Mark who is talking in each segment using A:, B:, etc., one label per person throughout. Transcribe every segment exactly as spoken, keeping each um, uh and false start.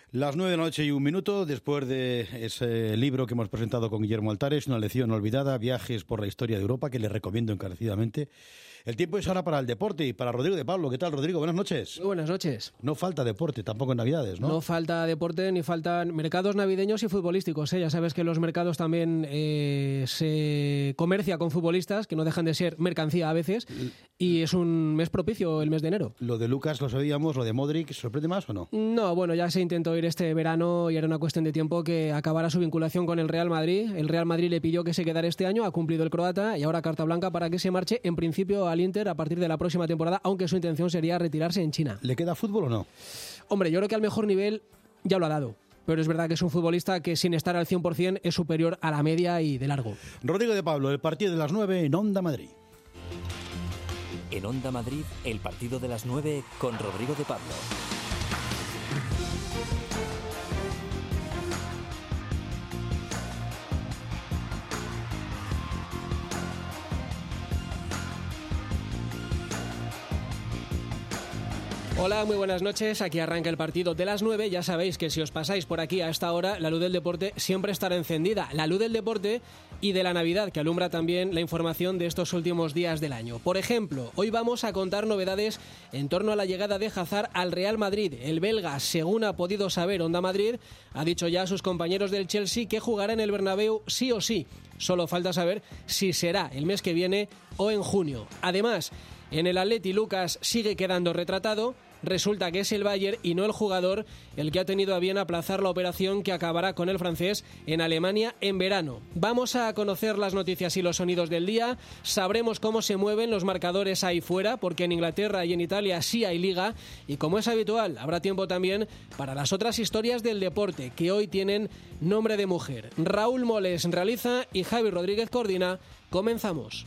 A: Las nueve de la noche y un minuto, después de ese libro que hemos presentado con Guillermo Altares, Una lección olvidada, viajes por la historia de Europa, que les recomiendo encarecidamente. El tiempo es ahora para el deporte y para Rodrigo de Pablo. ¿Qué tal, Rodrigo? Buenas noches.
B: Muy buenas noches.
A: No falta deporte, tampoco en Navidades, ¿no?
B: No falta deporte ni faltan mercados navideños y futbolísticos, ¿eh? Ya sabes que los mercados también eh, se comercia con futbolistas, que no dejan de ser mercancía a veces, y es un mes propicio el mes de enero.
A: Lo de Lucas lo sabíamos, lo de Modric, ¿sorprende más o no?
B: No, bueno, ya se intentó ir este verano y era una cuestión de tiempo que acabara su vinculación con el Real Madrid. El Real Madrid le pidió que se quedara este año, ha cumplido el croata y ahora carta blanca para que se marche en principio al Inter a partir de la próxima temporada, aunque su intención sería retirarse en China.
A: ¿Le queda fútbol o no?
B: Hombre, yo creo que al mejor nivel ya lo ha dado. Pero es verdad que es un futbolista que sin estar al cien por ciento es superior a la media y de largo.
A: Rodrigo de Pablo, el partido de las nueve en Onda Madrid.
C: En Onda Madrid, el partido de las nueve con Rodrigo de Pablo.
B: Hola, muy buenas noches. Aquí arranca el partido de las nueve. Ya sabéis que si os pasáis por aquí a esta hora, la luz del deporte siempre estará encendida. La luz del deporte y de la Navidad, que alumbra también la información de estos últimos días del año. Por ejemplo, hoy vamos a contar novedades en torno a la llegada de Hazard al Real Madrid. El belga, según ha podido saber Onda Madrid, ha dicho ya a sus compañeros del Chelsea que jugará en el Bernabéu sí o sí. Solo falta saber si será el mes que viene o en junio. Además, en el Atleti Lucas sigue quedando retratado. Resulta que es el Bayern y no el jugador el que ha tenido a bien aplazar la operación que acabará con el francés en Alemania en verano. Vamos a conocer las noticias y los sonidos del día. Sabremos cómo se mueven los marcadores ahí fuera, porque en Inglaterra y en Italia sí hay liga. Y como es habitual, habrá tiempo también para las otras historias del deporte, que hoy tienen nombre de mujer. Raúl Moles realiza y Javi Rodríguez coordina. Comenzamos.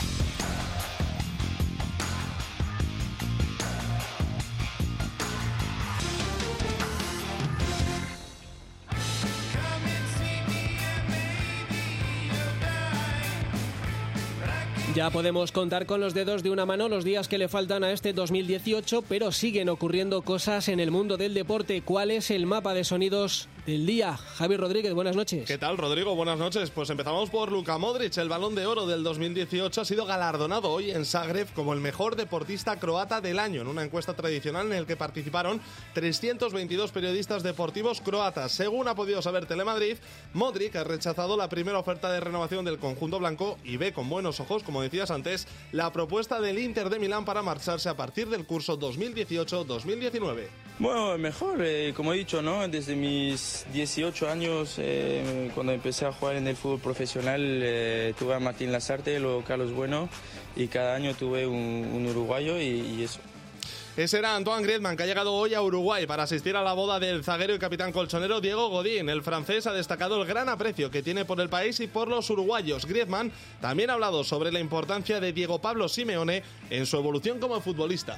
B: Ya podemos contar con los dedos de una mano los días que le faltan a este dos mil dieciocho, pero siguen ocurriendo cosas en el mundo del deporte. ¿Cuál es el mapa de sonidos del día? Javi Rodríguez, buenas noches.
D: ¿Qué tal, Rodrigo? Buenas noches. Pues empezamos por Luka Modric. El Balón de Oro del dos mil dieciocho ha sido galardonado hoy en Zagreb como el mejor deportista croata del año, en una encuesta tradicional en la que participaron trescientos veintidós periodistas deportivos croatas. Según ha podido saber Telemadrid, Modric ha rechazado la primera oferta de renovación del conjunto blanco y ve con buenos ojos, como decías antes, la propuesta del Inter de Milán para marcharse a partir del curso dos mil dieciocho dos mil diecinueve.
E: Bueno, mejor, eh, como he dicho, ¿no? Desde mis dieciocho años, eh, cuando empecé a jugar en el fútbol profesional, eh, tuve a Martín Lasarte, luego Carlos Bueno, y cada año tuve un, un uruguayo y, y eso.
D: Ese era Antoine Griezmann, que ha llegado hoy a Uruguay para asistir a la boda del zaguero y capitán colchonero Diego Godín. El francés ha destacado el gran aprecio que tiene por el país y por los uruguayos. Griezmann también ha hablado sobre la importancia de Diego Pablo Simeone en su evolución como futbolista.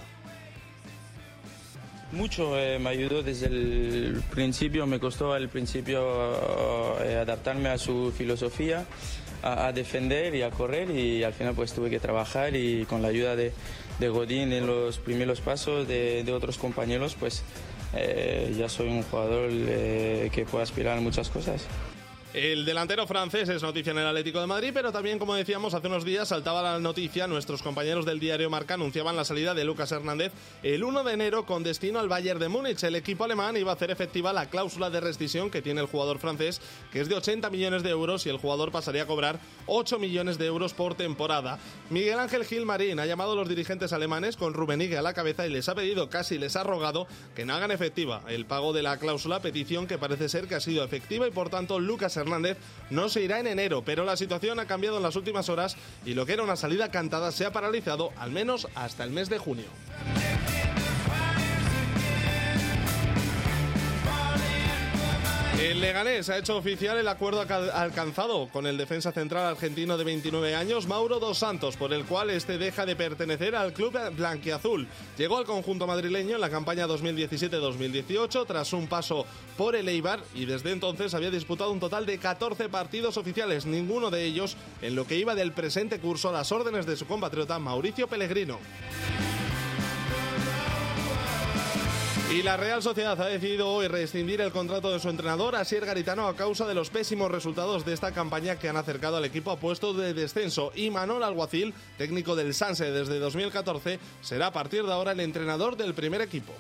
E: Mucho, eh, me ayudó desde el principio, me costó al principio eh, adaptarme a su filosofía, a, a defender y a correr, y al final pues tuve que trabajar, y con la ayuda de, de Godín en los primeros pasos, de, de otros compañeros, pues eh, ya soy un jugador eh, que puede aspirar a muchas cosas.
D: El delantero francés es noticia en el Atlético de Madrid, pero también, como decíamos, hace unos días saltaba la noticia. Nuestros compañeros del diario Marca anunciaban la salida de Lucas Hernández el uno de enero con destino al Bayern de Múnich. El equipo alemán iba a hacer efectiva la cláusula de rescisión que tiene el jugador francés, que es de ochenta millones de euros, y el jugador pasaría a cobrar ocho millones de euros por temporada. Miguel Ángel Gilmarín ha llamado a los dirigentes alemanes con Rummenigge a la cabeza y les ha pedido, casi les ha rogado, que no hagan efectiva el pago de la cláusula, petición que parece ser que ha sido efectiva, y por tanto Lucas Hernández no se irá en enero, pero la situación ha cambiado en las últimas horas y lo que era una salida cantada se ha paralizado al menos hasta el mes de junio. El Leganés ha hecho oficial el acuerdo alcanzado con el defensa central argentino de veintinueve años, Mauro dos Santos, por el cual este deja de pertenecer al club blanquiazul. Llegó al conjunto madrileño en la campaña dos mil diecisiete dos mil dieciocho tras un paso por el Eibar, y desde entonces había disputado un total de catorce partidos oficiales, ninguno de ellos en lo que iba del presente curso a las órdenes de su compatriota Mauricio Pellegrino. Y la Real Sociedad ha decidido hoy rescindir el contrato de su entrenador, Asier Garitano, a causa de los pésimos resultados de esta campaña que han acercado al equipo a puestos de descenso. Y Manol Alguacil, técnico del Sanse desde dos mil catorce, será a partir de ahora el entrenador del primer equipo.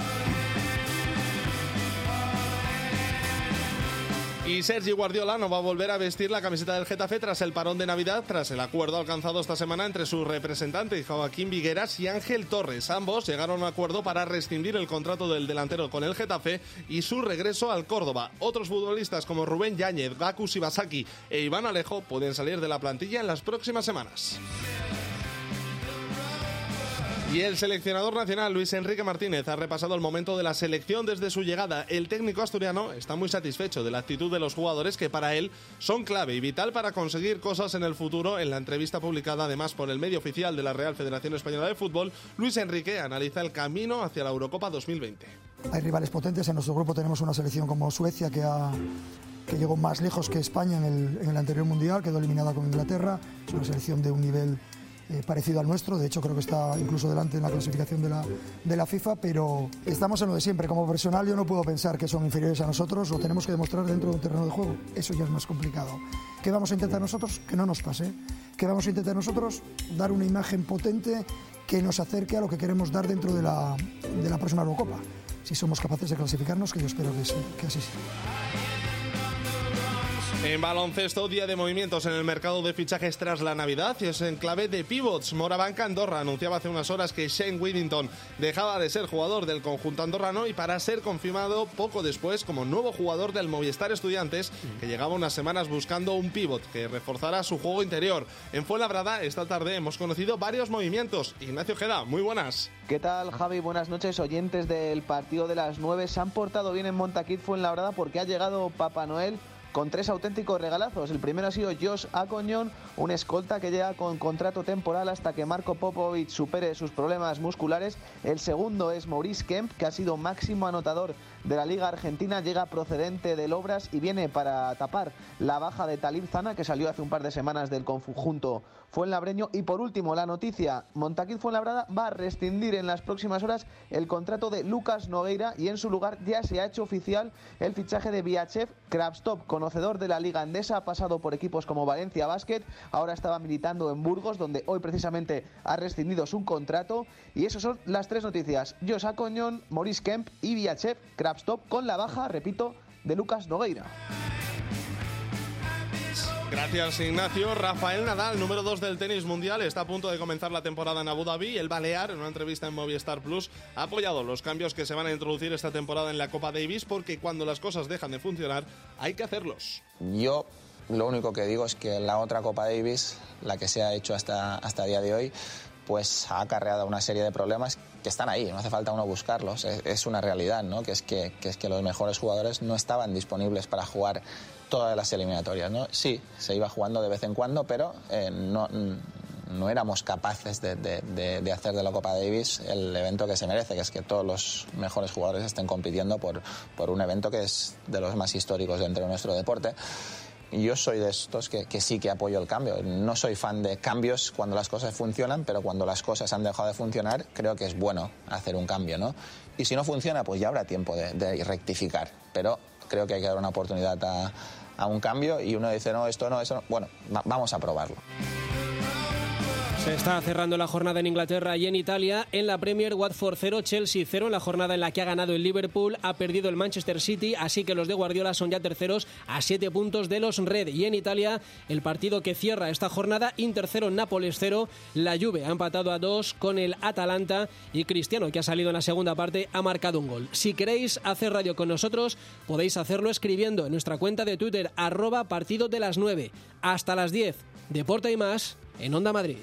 D: Y Sergi Guardiola no va a volver a vestir la camiseta del Getafe tras el parón de Navidad, tras el acuerdo alcanzado esta semana entre su representante Joaquín Vigueras y Ángel Torres. Ambos llegaron a un acuerdo para rescindir el contrato del delantero con el Getafe y su regreso al Córdoba. Otros futbolistas como Rubén Yáñez, Gaku Shibasaki e Iván Alejo pueden salir de la plantilla en las próximas semanas. Y el seleccionador nacional Luis Enrique Martínez ha repasado el momento de la selección desde su llegada. El técnico asturiano está muy satisfecho de la actitud de los jugadores, que para él son clave y vital para conseguir cosas en el futuro. En la entrevista publicada además por el medio oficial de la Real Federación Española de Fútbol, Luis Enrique analiza el camino hacia la Eurocopa dos mil veinte.
F: Hay rivales potentes. En nuestro grupo tenemos una selección como Suecia, que ha... que llegó más lejos que España en el, en el anterior Mundial, quedó eliminada con Inglaterra. Es una selección de un nivel eh, parecido al nuestro, de hecho creo que está incluso delante en la clasificación de la, de la FIFA, pero estamos en lo de siempre. Como profesional yo no puedo pensar que son inferiores a nosotros, lo tenemos que demostrar dentro de un terreno de juego, eso ya es más complicado. ¿Qué vamos a intentar nosotros? Que no nos pase. ¿Qué vamos a intentar nosotros? Dar una imagen potente que nos acerque a lo que queremos dar dentro de la, de la próxima Eurocopa. Si somos capaces de clasificarnos, que yo espero que, sí, que así sea.
D: En baloncesto, día de movimientos en el mercado de fichajes tras la Navidad, y es en clave de pivots. Morabanca Andorra anunciaba hace unas horas que Shane Whittington dejaba de ser jugador del conjunto andorrano y para ser confirmado poco después como nuevo jugador del Movistar Estudiantes, que llegaba unas semanas buscando un pivot que reforzara su juego interior. En Fuenlabrada, esta tarde hemos conocido varios movimientos. Ignacio Ojeda, muy buenas.
G: ¿Qué tal, Javi? Buenas noches, oyentes del partido de las nueve. Se han portado bien en Montaquit Fuenlabrada porque ha llegado Papá Noel con tres auténticos regalazos. El primero ha sido Josh Acoñón, un escolta que llega con contrato temporal hasta que Marco Popovic supere sus problemas musculares. El segundo es Maurice Kemp, que ha sido máximo anotador de la Liga Argentina, llega procedente del Obras y viene para tapar la baja de Talib Zana, que salió hace un par de semanas del conjunto fuenlabreño. Y por último, la noticia: Montaquit Fuenlabrada va a rescindir en las próximas horas el contrato de Lucas Nogueira y en su lugar ya se ha hecho oficial el fichaje de Vyacheslav Kravtsov, conocedor de la Liga Endesa, ha pasado por equipos como Valencia Basket, ahora estaba militando en Burgos, donde hoy precisamente ha rescindido su contrato. Y esas son las tres noticias: Josh Acoñón, Maurice Kemp y Vyacheslav Kravtsov, con la baja, repito, de Lucas Nogueira.
D: Gracias, Ignacio. Rafael Nadal, número dos del tenis mundial, está a punto de comenzar la temporada en Abu Dhabi. El balear, en una entrevista en Movistar Plus, ha apoyado los cambios que se van a introducir esta temporada en la Copa Davis, porque cuando las cosas dejan de funcionar hay que hacerlos.
H: Yo lo único que digo es que la otra Copa Davis, la que se ha hecho hasta, hasta el día de hoy, pues ha acarreado una serie de problemas que están ahí, no hace falta uno buscarlos, es, es una realidad, ¿no? Que es que, que es que los mejores jugadores no estaban disponibles para jugar todas las eliminatorias, ¿no? Sí, se iba jugando de vez en cuando, pero eh, no, no éramos capaces de, de, de, de hacer de la Copa Davis el evento que se merece, que es que todos los mejores jugadores estén compitiendo por, por un evento que es de los más históricos dentro de nuestro deporte. Y yo soy de estos que, que sí que apoyo el cambio. No soy fan de cambios cuando las cosas funcionan, pero cuando las cosas han dejado de funcionar, creo que es bueno hacer un cambio, ¿no? Y si no funciona, pues ya habrá tiempo de, de rectificar. Pero creo que hay que dar una oportunidad a, a un cambio, y uno dice, no, esto no, eso no. Bueno, va, vamos a probarlo.
B: Se está cerrando la jornada en Inglaterra y en Italia. En la Premier, Watford cero, Chelsea cero, en la jornada en la que ha ganado el Liverpool, ha perdido el Manchester City, así que los de Guardiola son ya terceros a siete puntos de los Red. Y en Italia, el partido que cierra esta jornada, Inter cero, Nápoles cero, la Juve ha empatado a dos con el Atalanta y Cristiano, que ha salido en la segunda parte, ha marcado un gol. Si queréis hacer radio con nosotros, podéis hacerlo escribiendo en nuestra cuenta de Twitter, arroba partido de las nueve. Hasta las diez, Deporte y más en Onda Madrid.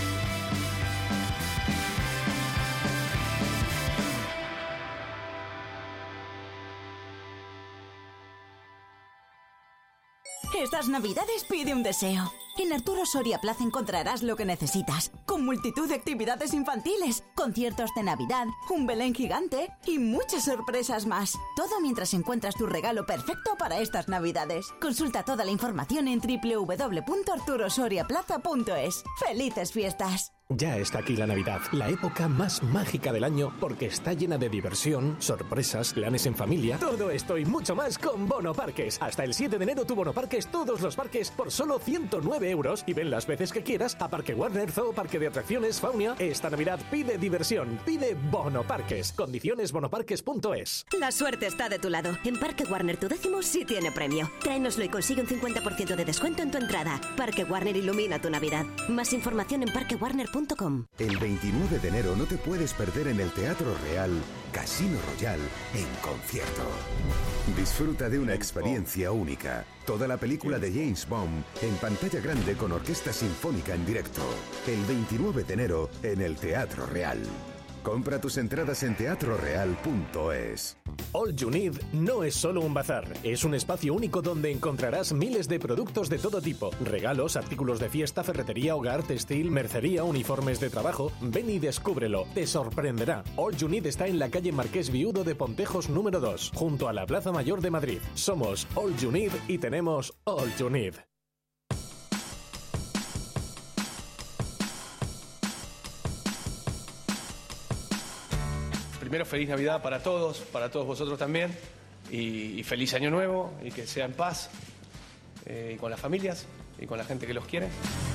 I: Estas navidades pide un deseo. En Arturo Soria Plaza encontrarás lo que necesitas, con multitud de actividades infantiles, conciertos de Navidad, un Belén gigante y muchas sorpresas más. Todo mientras encuentras tu regalo perfecto para estas navidades. Consulta toda la información en doble u doble u doble u punto arturo soria plaza punto es. ¡Felices fiestas!
J: Ya está aquí la Navidad, la época más mágica del año porque está llena de diversión, sorpresas, planes en familia. Todo esto y mucho más con Bono Parques. Hasta el siete de enero tu Bono Parques, todos los parques por solo ciento nueve euros y ven las veces que quieras a Parque Warner, Zoo, Parque de Atracciones, Faunia. Esta Navidad pide diversión, pide Bono Parques. Condiciones bonoparques punto es.
K: La suerte está de tu lado. En Parque Warner tu décimo sí tiene premio. Tráenoslo y consigue un cincuenta por ciento de descuento en tu entrada. Parque Warner ilumina tu Navidad. Más información en parque warner punto com.
L: El veintinueve de enero no te puedes perder en el Teatro Real Casino Royal en concierto. Disfruta de una experiencia única. Toda la película de James Bond en pantalla grande con orquesta sinfónica en directo. El veintinueve de enero en el Teatro Real. Compra tus entradas en teatro real punto es.
J: All You Need no es solo un bazar, es un espacio único donde encontrarás miles de productos de todo tipo. Regalos, artículos de fiesta, ferretería, hogar, textil, mercería, uniformes de trabajo. Ven y descúbrelo, te sorprenderá. All You Need está en la calle Marqués Viudo de Pontejos número dos, junto a la Plaza Mayor de Madrid. Somos All You Need y tenemos All You Need.
M: Primero, feliz Navidad para todos, para todos vosotros también, y, y feliz Año Nuevo, y que sea en paz, eh, y con las familias, y con la gente que los quiere.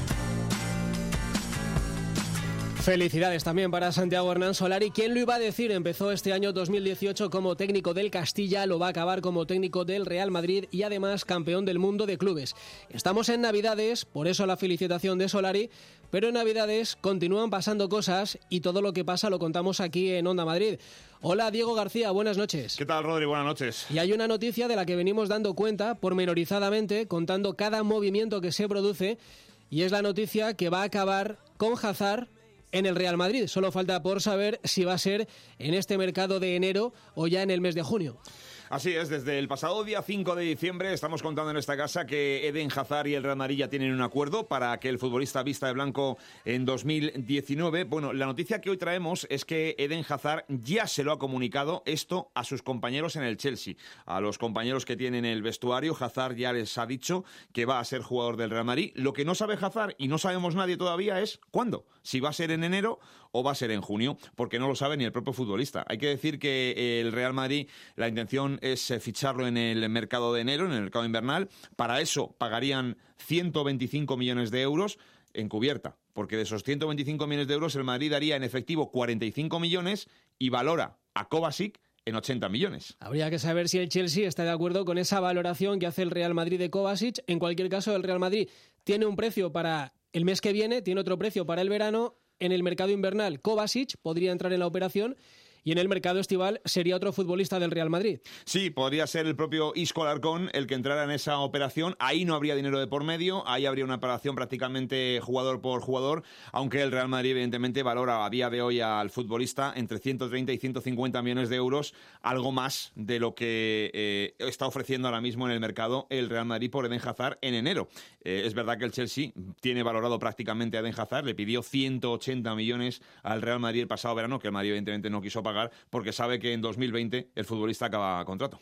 B: Felicidades también para Santiago Hernán Solari. ¿Quién lo iba a decir? Empezó este año dos mil dieciocho como técnico del Castilla, lo va a acabar como técnico del Real Madrid y además campeón del mundo de clubes. Estamos en Navidades, por eso la felicitación de Solari, pero en Navidades continúan pasando cosas y todo lo que pasa lo contamos aquí en Onda Madrid. Hola, Diego García, buenas noches.
N: ¿Qué tal, Rodri? Buenas noches.
B: Y hay una noticia de la que venimos dando cuenta pormenorizadamente, contando cada movimiento que se produce, y es la noticia que va a acabar con Hazard en el Real Madrid. Solo falta por saber si va a ser en este mercado de enero o ya en el mes de junio.
N: Así es, desde el pasado día cinco de diciembre estamos contando en esta casa que Eden Hazard y el Real Madrid ya tienen un acuerdo para que el futbolista vista de blanco en dos mil diecinueve. Bueno, la noticia que hoy traemos es que Eden Hazard ya se lo ha comunicado esto a sus compañeros en el Chelsea. A los compañeros que tienen el vestuario, Hazard ya les ha dicho que va a ser jugador del Real Madrid. Lo que no sabe Hazard y no sabemos nadie todavía es cuándo. Si va a ser en enero o va a ser en junio, porque no lo sabe ni el propio futbolista. Hay que decir que el Real Madrid, la intención es ficharlo en el mercado de enero, en el mercado invernal. Para eso pagarían ciento veinticinco millones de euros en cubierta, porque de esos ciento veinticinco millones de euros el Madrid daría en efectivo cuarenta y cinco millones y valora a Kovacic en ochenta millones.
B: Habría que saber si el Chelsea está de acuerdo con esa valoración que hace el Real Madrid de Kovacic. En cualquier caso, el Real Madrid tiene un precio para el mes que viene, tiene otro precio para el verano. En el mercado invernal, Kovacic podría entrar en la operación y en el mercado estival sería otro futbolista del Real Madrid.
N: Sí, podría ser el propio Isco Alarcón el que entrara en esa operación. Ahí no habría dinero de por medio, ahí habría una operación prácticamente jugador por jugador, aunque el Real Madrid evidentemente valora a día de hoy al futbolista entre ciento treinta y ciento cincuenta millones de euros, algo más de lo que eh, está ofreciendo ahora mismo en el mercado el Real Madrid por Eden Hazard en enero. Eh, es verdad que el Chelsea tiene valorado prácticamente a Eden Hazard, le pidió ciento ochenta millones al Real Madrid el pasado verano, que el Madrid evidentemente no quiso pagar, porque sabe que en dos mil veinte el futbolista acaba contrato.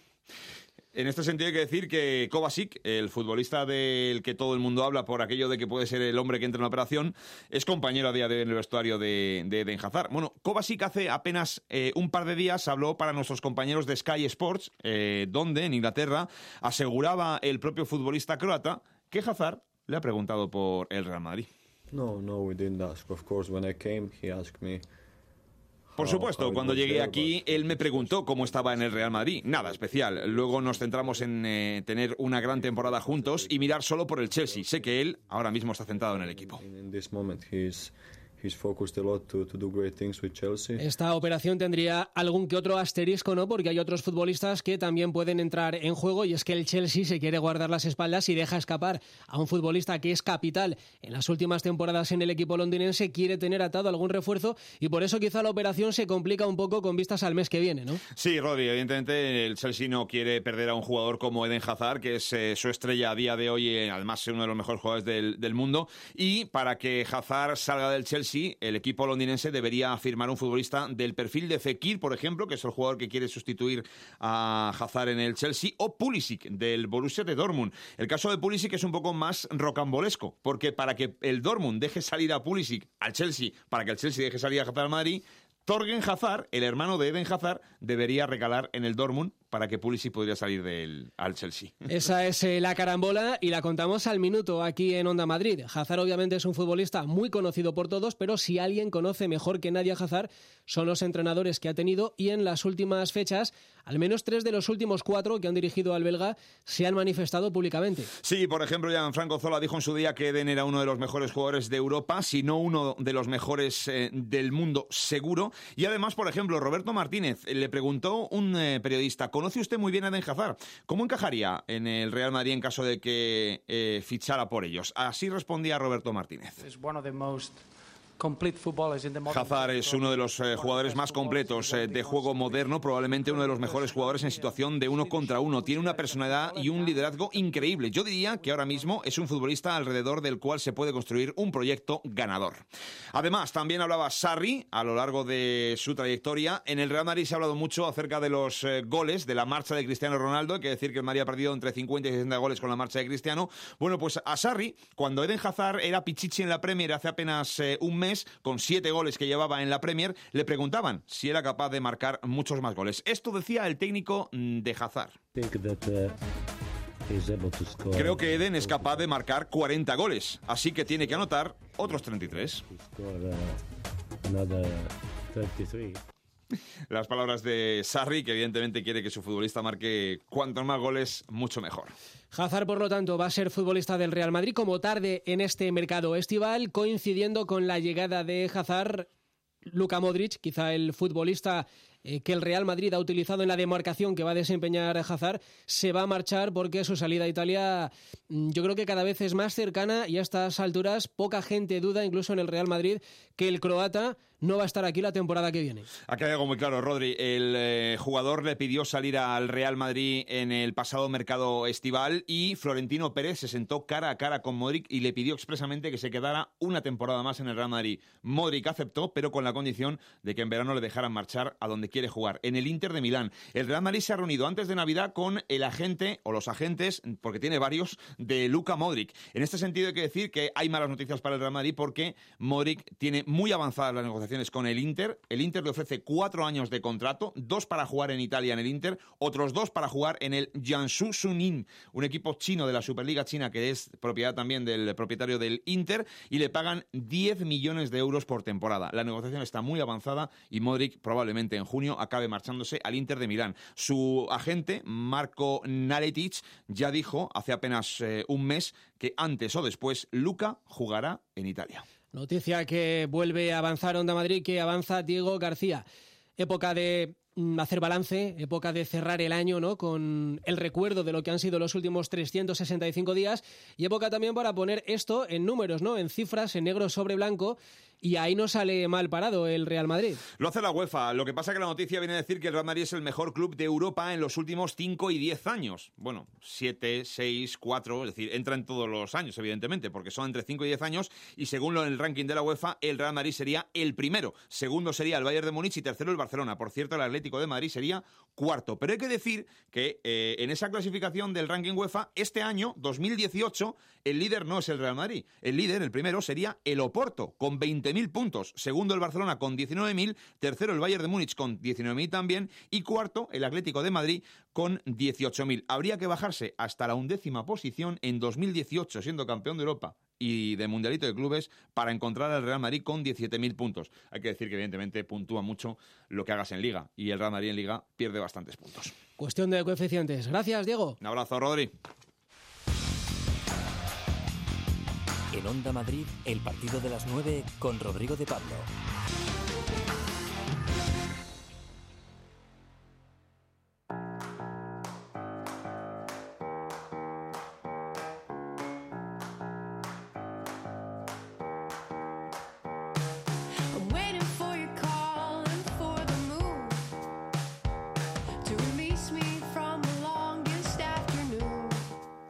N: En este sentido hay que decir que Kovacic, el futbolista del que todo el mundo habla por aquello de que puede ser el hombre que entra en la operación, es compañero a día de hoy en el vestuario de, de Eden Hazard. Bueno, Kovacic hace apenas eh, un par de días habló para nuestros compañeros de Sky Sports, eh, donde en Inglaterra aseguraba el propio futbolista croata que Hazard le ha preguntado por el Real Madrid.
O: No, no, we didn't ask. Of course, when I came, he asked me.
N: Por supuesto, cuando llegué aquí, él me preguntó cómo estaba en el Real Madrid. Nada especial. Luego nos centramos en eh, tener una gran temporada juntos y mirar solo por el Chelsea. Sé que él ahora mismo está centrado en el equipo.
B: Esta operación tendría algún que otro asterisco, ¿no? Porque hay otros futbolistas que también pueden entrar en juego, y es que el Chelsea se quiere guardar las espaldas y deja escapar a un futbolista que es capital en las últimas temporadas en el equipo londinense, quiere tener atado algún refuerzo y por eso quizá la operación se complica un poco con vistas al mes que viene, ¿no?
N: Sí, Rodri, evidentemente el Chelsea no quiere perder a un jugador como Eden Hazard, que es eh, su estrella a día de hoy, eh, además es uno de los mejores jugadores del, del mundo, y para que Hazard salga del Chelsea Chelsea, el equipo londinense debería firmar un futbolista del perfil de Fekir, por ejemplo, que es el jugador que quiere sustituir a Hazard en el Chelsea, o Pulisic, del Borussia de Dortmund. El caso de Pulisic es un poco más rocambolesco, porque para que el Dortmund deje salir a Pulisic al Chelsea, para que el Chelsea deje salir a Hazard al Madrid, Thorgan Hazard, el hermano de Eden Hazard, debería recalar en el Dortmund para que Pulisic podría salir del, al Chelsea.
B: Esa es eh, la carambola y la contamos al minuto aquí en Onda Madrid. Hazard obviamente es un futbolista muy conocido por todos, pero si alguien conoce mejor que nadie a Hazard son los entrenadores que ha tenido, y en las últimas fechas al menos tres de los últimos cuatro que han dirigido al belga se han manifestado públicamente.
N: Sí, por ejemplo, Gianfranco Zola dijo en su día que Eden era uno de los mejores jugadores de Europa, si no uno de los mejores eh, del mundo seguro. Y además, por ejemplo, Roberto Martínez le preguntó un eh, periodista: ¿conoce usted muy bien a Eden Hazard? ¿Cómo encajaría en el Real Madrid en caso de que eh, fichara por ellos? Así respondía Roberto Martínez. Hazard es uno de los eh, jugadores más completos eh, de juego moderno, probablemente uno de los mejores jugadores en situación de uno contra uno. Tiene una personalidad y un liderazgo increíble. Yo diría que ahora mismo es un futbolista alrededor del cual se puede construir un proyecto ganador. Además, también hablaba Sarri a lo largo de su trayectoria. En el Real Madrid se ha hablado mucho acerca de los eh, goles, de la marcha de Cristiano Ronaldo. Hay que decir que el Madrid ha perdido entre cincuenta y sesenta goles con la marcha de Cristiano. Bueno, pues a Sarri, cuando Eden Hazard era pichichi en la Premier hace apenas eh, un mes, con siete goles que llevaba en la Premier, le preguntaban si era capaz de marcar muchos más goles. Esto decía el técnico de Hazard. Creo que Eden es capaz de marcar cuarenta goles, así que tiene que anotar otros treinta y tres. Las palabras de Sarri, que evidentemente quiere que su futbolista marque cuantos más goles, mucho mejor.
B: Hazard, por lo tanto, va a ser futbolista del Real Madrid como tarde en este mercado estival, coincidiendo con la llegada de Hazard, Luka Modric, quizá el futbolista eh, que el Real Madrid ha utilizado en la demarcación que va a desempeñar Hazard, se va a marchar porque su salida a Italia yo creo que cada vez es más cercana, y a estas alturas poca gente duda, incluso en el Real Madrid, que el croata no va a estar aquí la temporada que viene.
N: Aquí hay algo muy claro, Rodri. El eh, jugador le pidió salir al Real Madrid en el pasado mercado estival y Florentino Pérez se sentó cara a cara con Modric y le pidió expresamente que se quedara una temporada más en el Real Madrid. Modric aceptó, pero con la condición de que en verano le dejaran marchar a donde quiere jugar, en el Inter de Milán. El Real Madrid se ha reunido antes de Navidad con el agente, o los agentes, porque tiene varios, de Luka Modric. En este sentido hay que decir que hay malas noticias para el Real Madrid porque Modric tiene muy avanzadas las negociaciones con el Inter. El Inter le ofrece cuatro años de contrato, dos para jugar en Italia en el Inter, otros dos para jugar en el Jiangsu Suning, un equipo chino de la Superliga China que es propiedad también del propietario del Inter, y le pagan diez millones de euros por temporada. La negociación está muy avanzada y Modric probablemente en junio acabe marchándose al Inter de Milán. Su agente, Marko Naletic, ya dijo hace apenas eh, un mes que antes o después Luka jugará en Italia.
B: Noticia que vuelve a avanzar Onda Madrid, que avanza Diego García. Época de hacer balance, época de cerrar el año, ¿no?, con el recuerdo de lo que han sido los últimos trescientos sesenta y cinco días, y época también para poner esto en números, ¿no?, en cifras, en negro sobre blanco, y ahí no sale mal parado el Real Madrid.
N: Lo hace la UEFA. Lo que pasa es que la noticia viene a decir que el Real Madrid es el mejor club de Europa en los últimos cinco y diez años. Bueno, siete, seis, cuatro, es decir, entra en todos los años, evidentemente, porque son entre cinco y diez años, y según lo en el ranking de la UEFA, el Real Madrid sería el primero. Segundo sería el Bayern de Múnich y tercero el Barcelona. Por cierto, el Atlético de Madrid sería cuarto. Pero hay que decir que eh, en esa clasificación del ranking UEFA, este año, dos mil dieciocho, el líder no es el Real Madrid. El líder, el primero, sería el Oporto, con veinte mil puntos. Segundo, el Barcelona, con diecinueve mil. Tercero, el Bayern de Múnich, con diecinueve mil también. Y cuarto, el Atlético de Madrid, con dieciocho mil. Habría que bajarse hasta la undécima posición en dos mil dieciocho, siendo campeón de Europa y de Mundialito de Clubes, para encontrar al Real Madrid con diecisiete mil puntos. Hay que decir que evidentemente puntúa mucho lo que hagas en Liga, y el Real Madrid en Liga pierde bastantes puntos.
B: Cuestión de coeficientes. Gracias, Diego.
N: Un abrazo, Rodri.
C: En Onda Madrid, el partido de las nueve con Rodrigo de Pablo.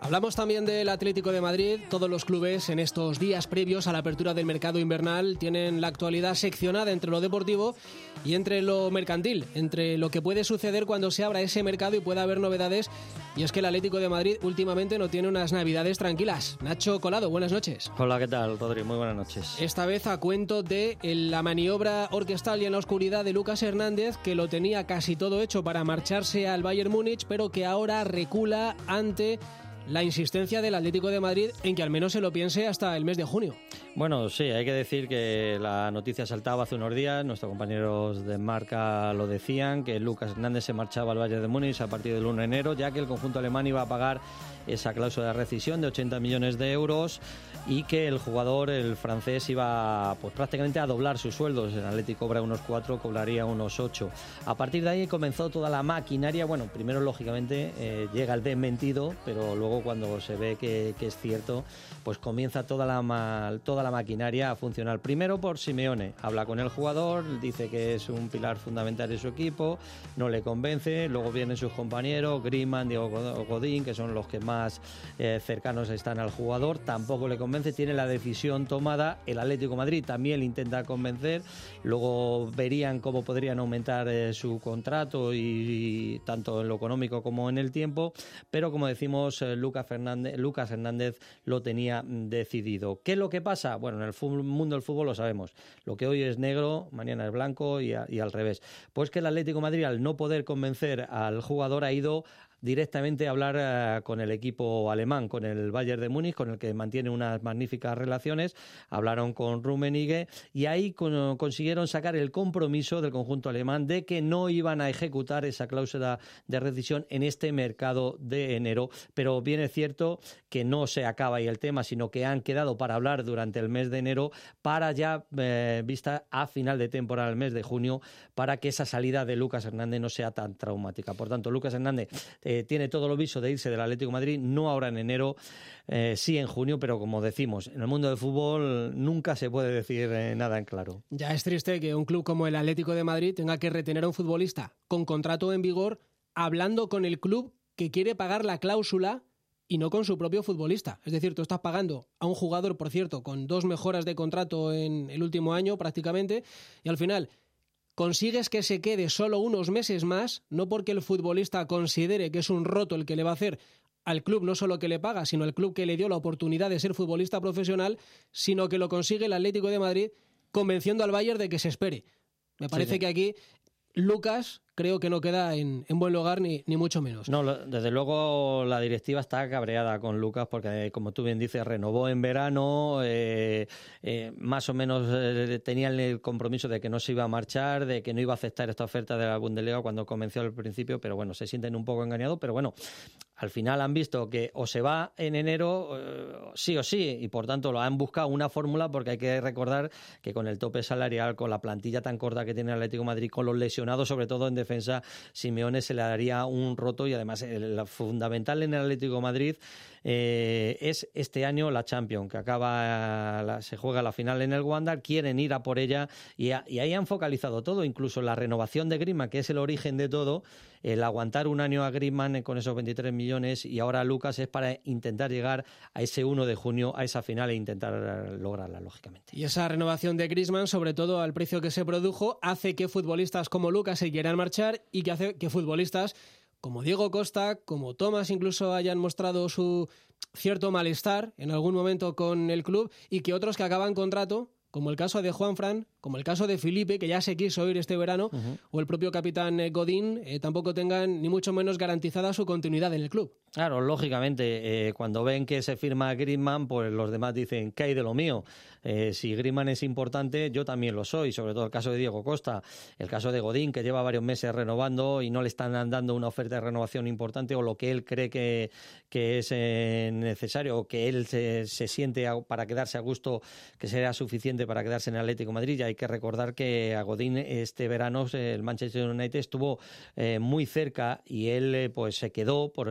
B: Hablamos también del Atlético de Madrid. Todos los clubes en estos días previos a la apertura del mercado invernal tienen la actualidad seccionada entre lo deportivo y entre lo mercantil, entre lo que puede suceder cuando se abra ese mercado y pueda haber novedades. Y es que el Atlético de Madrid últimamente no tiene unas navidades tranquilas. Nacho Colado, buenas noches.
P: Hola, ¿qué tal, Rodri? Muy buenas noches.
B: Esta vez a cuento de la maniobra orquestal y en la oscuridad de Lucas Hernández, que lo tenía casi todo hecho para marcharse al Bayern Múnich, pero que ahora recula ante la insistencia del Atlético de Madrid en que al menos se lo piense hasta el mes de junio.
P: Bueno, sí, hay que decir que la noticia saltaba hace unos días, nuestros compañeros de Marca lo decían, que Lucas Hernández se marchaba al Bayern de Múnich a partir del uno de enero, ya que el conjunto alemán iba a pagar esa cláusula de rescisión de ochenta millones de euros y que el jugador, el francés, iba pues prácticamente a doblar sus sueldos. El Atlético cobra unos cuatro, cobraría unos ocho. A partir de ahí comenzó toda la maquinaria. Bueno, primero, lógicamente, eh, llega el desmentido, pero luego cuando se ve que, que es cierto, pues comienza toda la, ma, toda la maquinaria a funcionar. Primero por Simeone, habla con el jugador, dice que es un pilar fundamental de su equipo, no le convence, luego vienen sus compañeros, Griezmann, Diego Godín, que son los que más eh, cercanos están al jugador, tampoco le convence, tiene la decisión tomada, el Atlético de Madrid también le intenta convencer, luego verían cómo podrían aumentar eh, su contrato y, y tanto en lo económico como en el tiempo, pero como decimos, eh, Lucas Fernández, Lucas Hernández lo tenía decidido. ¿Qué es lo que pasa? Bueno, en el fútbol, mundo del fútbol lo sabemos, lo que hoy es negro, mañana es blanco y, a, y al revés. Pues que el Atlético de Madrid, al no poder convencer al jugador, ha ido directamente a hablar uh, con el equipo alemán, con el Bayern de Múnich, con el que mantiene unas magníficas relaciones. Hablaron con Rummenigge y ahí con, consiguieron sacar el compromiso del conjunto alemán de que no iban a ejecutar esa cláusula de rescisión en este mercado de enero. Pero bien es cierto que no se acaba ahí el tema, sino que han quedado para hablar durante el mes de enero para ya eh, vista a final de temporada, el mes de junio, para que esa salida de Lucas Hernández no sea tan traumática. Por tanto, Lucas Hernández Eh, tiene todo lo viso de irse del Atlético de Madrid, no ahora en enero, eh, sí en junio, pero como decimos, en el mundo del fútbol nunca se puede decir eh, nada en claro.
B: Ya es triste que un club como el Atlético de Madrid tenga que retener a un futbolista con contrato en vigor hablando con el club que quiere pagar la cláusula y no con su propio futbolista. Es decir, tú estás pagando a un jugador, por cierto, con dos mejoras de contrato en el último año prácticamente, y al final consigues que se quede solo unos meses más, no porque el futbolista considere que es un roto el que le va a hacer al club, no solo que le paga, sino al club que le dio la oportunidad de ser futbolista profesional, sino que lo consigue el Atlético de Madrid convenciendo al Bayern de que se espere. Me parece sí, sí. que aquí Lucas creo que no queda en, en buen lugar ni, ni mucho menos.
P: No, lo, desde luego la directiva está cabreada con Lucas porque, como tú bien dices, renovó en verano, eh, eh, más o menos eh, tenían el compromiso de que no se iba a marchar, de que no iba a aceptar esta oferta de la Bundesliga cuando comenzó al principio, pero bueno, se sienten un poco engañados, pero bueno, al final han visto que o se va en enero eh, sí o sí, y por tanto lo han buscado una fórmula, porque hay que recordar que con el tope salarial, con la plantilla tan corta que tiene el Atlético de Madrid, con los lesionados, sobre todo en defensa, Simeone se le daría un roto, y además el fundamental en el Atlético de Madrid eh, es este año la Champions, que acaba, la, se juega la final en el Wanda, quieren ir a por ella y, a, y ahí han focalizado todo, incluso la renovación de Griezmann, que es el origen de todo, el aguantar un año a Griezmann con esos veintitrés millones y ahora Lucas es para intentar llegar a ese uno de junio, a esa final e intentar lograrla, lógicamente.
B: Y esa renovación de Griezmann, sobre todo al precio que se produjo, hace que futbolistas como Lucas se quieran marchar y que hace que futbolistas como Diego Costa, como Thomas, incluso hayan mostrado su cierto malestar en algún momento con el club, y que otros que acaban contrato, como el caso de Juanfran, como el caso de Felipe, que ya se quiso ir este verano, uh-huh. o el propio capitán Godín, eh, tampoco tengan ni mucho menos garantizada su continuidad en el club.
P: Claro, lógicamente, eh, cuando ven que se firma Griezmann, pues los demás dicen, ¿qué hay de lo mío? Eh, si Griezmann es importante, yo también lo soy, sobre todo el caso de Diego Costa, el caso de Godín, que lleva varios meses renovando y no le están dando una oferta de renovación importante, o lo que él cree que, que es eh, necesario, o que él se, se siente a, para quedarse a gusto, que sea suficiente para quedarse en el Atlético de Madrid. Ya hay que recordar que a Godín este verano el Manchester United estuvo eh, muy cerca, y él eh, pues se quedó por los colores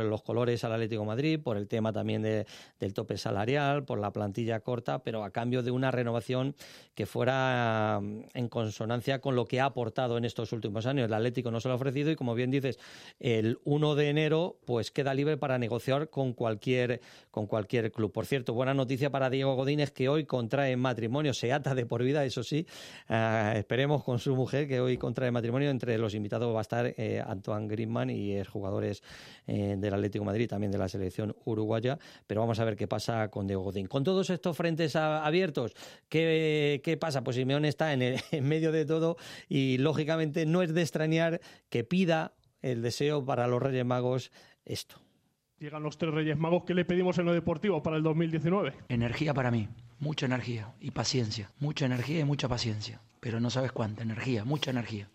P: jugadores al Atlético de Madrid, por el tema también de, del tope salarial, por la plantilla corta, pero a cambio de una renovación que fuera en consonancia con lo que ha aportado en estos últimos años. El Atlético no se lo ha ofrecido y, como bien dices, el uno de enero pues queda libre para negociar con cualquier, con cualquier club. Por cierto, buena noticia para Diego Godínez, que hoy contrae matrimonio, se ata de por vida, eso sí, uh, esperemos con su mujer, que hoy contrae matrimonio. Entre los invitados va a estar eh, Antoine Griezmann y exjugadores eh, del Atlético de Madrid, también de la selección uruguaya, pero vamos a ver qué pasa con Diego Godín. Con todos estos frentes a, abiertos, ¿qué, qué pasa? Pues Simeone está en, el, en medio de todo y, lógicamente, no es de extrañar que pida el deseo para los Reyes Magos esto.
Q: Llegan los tres Reyes Magos. ¿Qué le pedimos en lo deportivo para el dos mil diecinueve?
R: Energía para mí, mucha energía y paciencia. Mucha energía y mucha paciencia. Pero no sabes cuánta energía, mucha energía.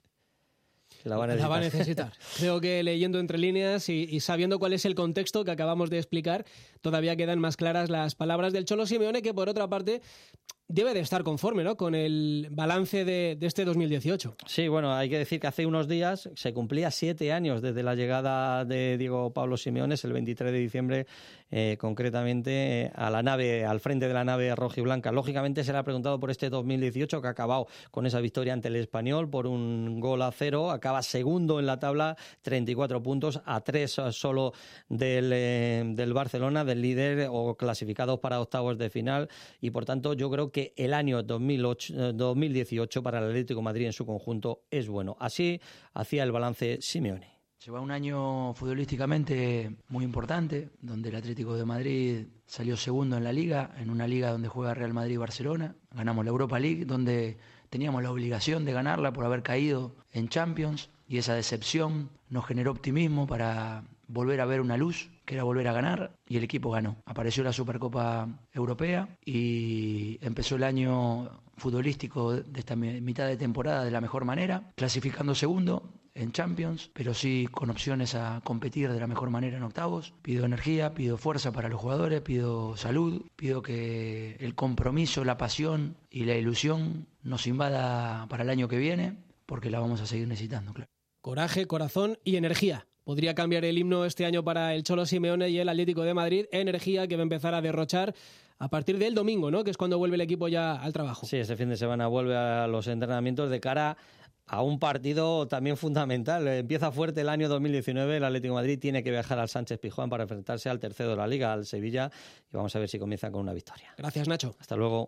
B: La va a necesitar. La va a necesitar. Creo que leyendo entre líneas y, y sabiendo cuál es el contexto que acabamos de explicar, todavía quedan más claras las palabras del Cholo Simeone, que por otra parte debe de estar conforme, ¿no?, con el balance de, de este dos mil dieciocho.
P: Sí, bueno, hay que decir que hace unos días se cumplía siete años desde la llegada de Diego Pablo Simeone, el veintitrés de diciembre, eh, concretamente, eh, a la nave, al frente de la nave rojiblanca. Lógicamente se le ha preguntado por este dos mil dieciocho, que ha acabado con esa victoria ante el Español por un gol a cero, acaba segundo en la tabla, treinta y cuatro puntos, a tres solo del, eh, del Barcelona, del líder, o clasificados para octavos de final, y por tanto yo creo que que el año dos mil dieciocho para el Atlético de Madrid en su conjunto es bueno. Así hacía el balance Simeone.
R: Lleva un año futbolísticamente muy importante, donde el Atlético de Madrid salió segundo en la Liga, en una liga donde juega Real Madrid y Barcelona. Ganamos la Europa League, donde teníamos la obligación de ganarla por haber caído en Champions, y esa decepción nos generó optimismo para volver a ver una luz, que era volver a ganar, y el equipo ganó. Apareció la Supercopa Europea y empezó el año futbolístico de esta mitad de temporada de la mejor manera, clasificando segundo en Champions, pero sí con opciones a competir de la mejor manera en octavos. Pido energía, pido fuerza para los jugadores, pido salud, pido que el compromiso, la pasión y la ilusión nos invada para el año que viene, porque la vamos a seguir necesitando, claro.
B: Coraje, corazón y energía. Podría cambiar el himno este año para el Cholo Simeone y el Atlético de Madrid. Energía que va a empezar a derrochar a partir del domingo, ¿no?, que es cuando vuelve el equipo ya al trabajo.
P: Sí, este fin de semana vuelve a los entrenamientos de cara a un partido también fundamental. Empieza fuerte el año dos mil diecinueve. El Atlético de Madrid tiene que viajar al Sánchez Pizjuán para enfrentarse al tercero de la Liga, al Sevilla, y vamos a ver si comienza con una victoria.
B: Gracias, Nacho.
P: Hasta luego.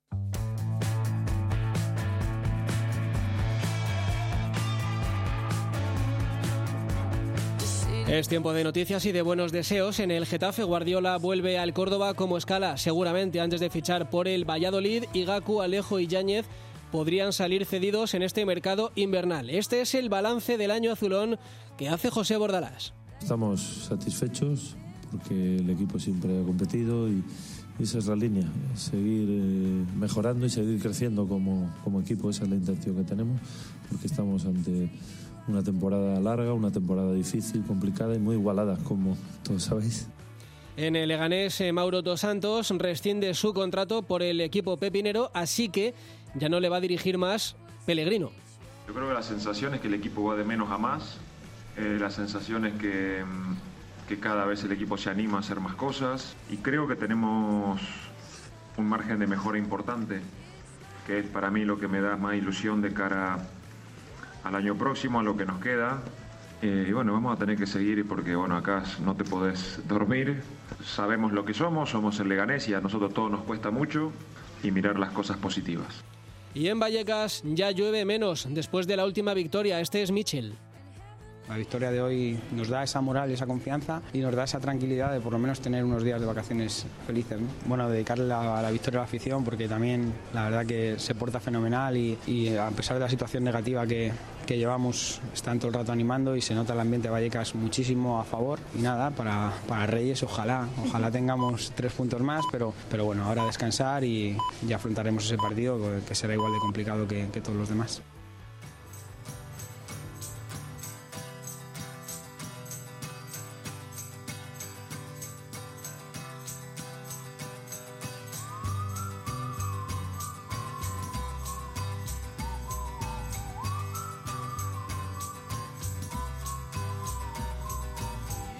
B: Es tiempo de noticias y de buenos deseos. En el Getafe, Guardiola vuelve al Córdoba como escala, seguramente antes de fichar por el Valladolid. Igaku, Alejo y Yáñez podrían salir cedidos en este mercado invernal. Este es el balance del año azulón que hace José Bordalás.
S: Estamos satisfechos porque el equipo siempre ha competido y esa es la línea, seguir eh, mejorando y seguir creciendo como, como equipo. Esa es la intención que tenemos, porque estamos ante una temporada larga, una temporada difícil, complicada y muy igualada, como todos sabéis.
B: En el Leganés, Mauro dos Santos rescinde su contrato por el equipo pepinero, así que ya no le va a dirigir más Pellegrino.
T: Yo creo que la sensación es que el equipo va de menos a más, eh, la sensación es que, que cada vez el equipo se anima a hacer más cosas, y creo que tenemos un margen de mejora importante, que es para mí lo que me da más ilusión de cara al año próximo, a lo que nos queda. Eh, y bueno, vamos a tener que seguir porque bueno, acá no te podés dormir. Sabemos lo que somos, somos el Leganés y a nosotros todo nos cuesta mucho, y mirar las cosas positivas.
B: Y en Vallecas ya llueve menos después de la última victoria. Este es Michel.
U: La victoria de hoy nos da esa moral y esa confianza y nos da esa tranquilidad de por lo menos tener unos días de vacaciones felices, ¿no? Bueno, dedicarle la, la victoria a la afición, porque también la verdad que se porta fenomenal y, y a pesar de la situación negativa que, que llevamos, están todo el rato animando y se nota el ambiente de Vallecas muchísimo a favor. Y nada, para, para Reyes ojalá, ojalá tengamos tres puntos más, pero, pero bueno, ahora descansar y ya afrontaremos ese partido que será igual de complicado que, que todos los demás.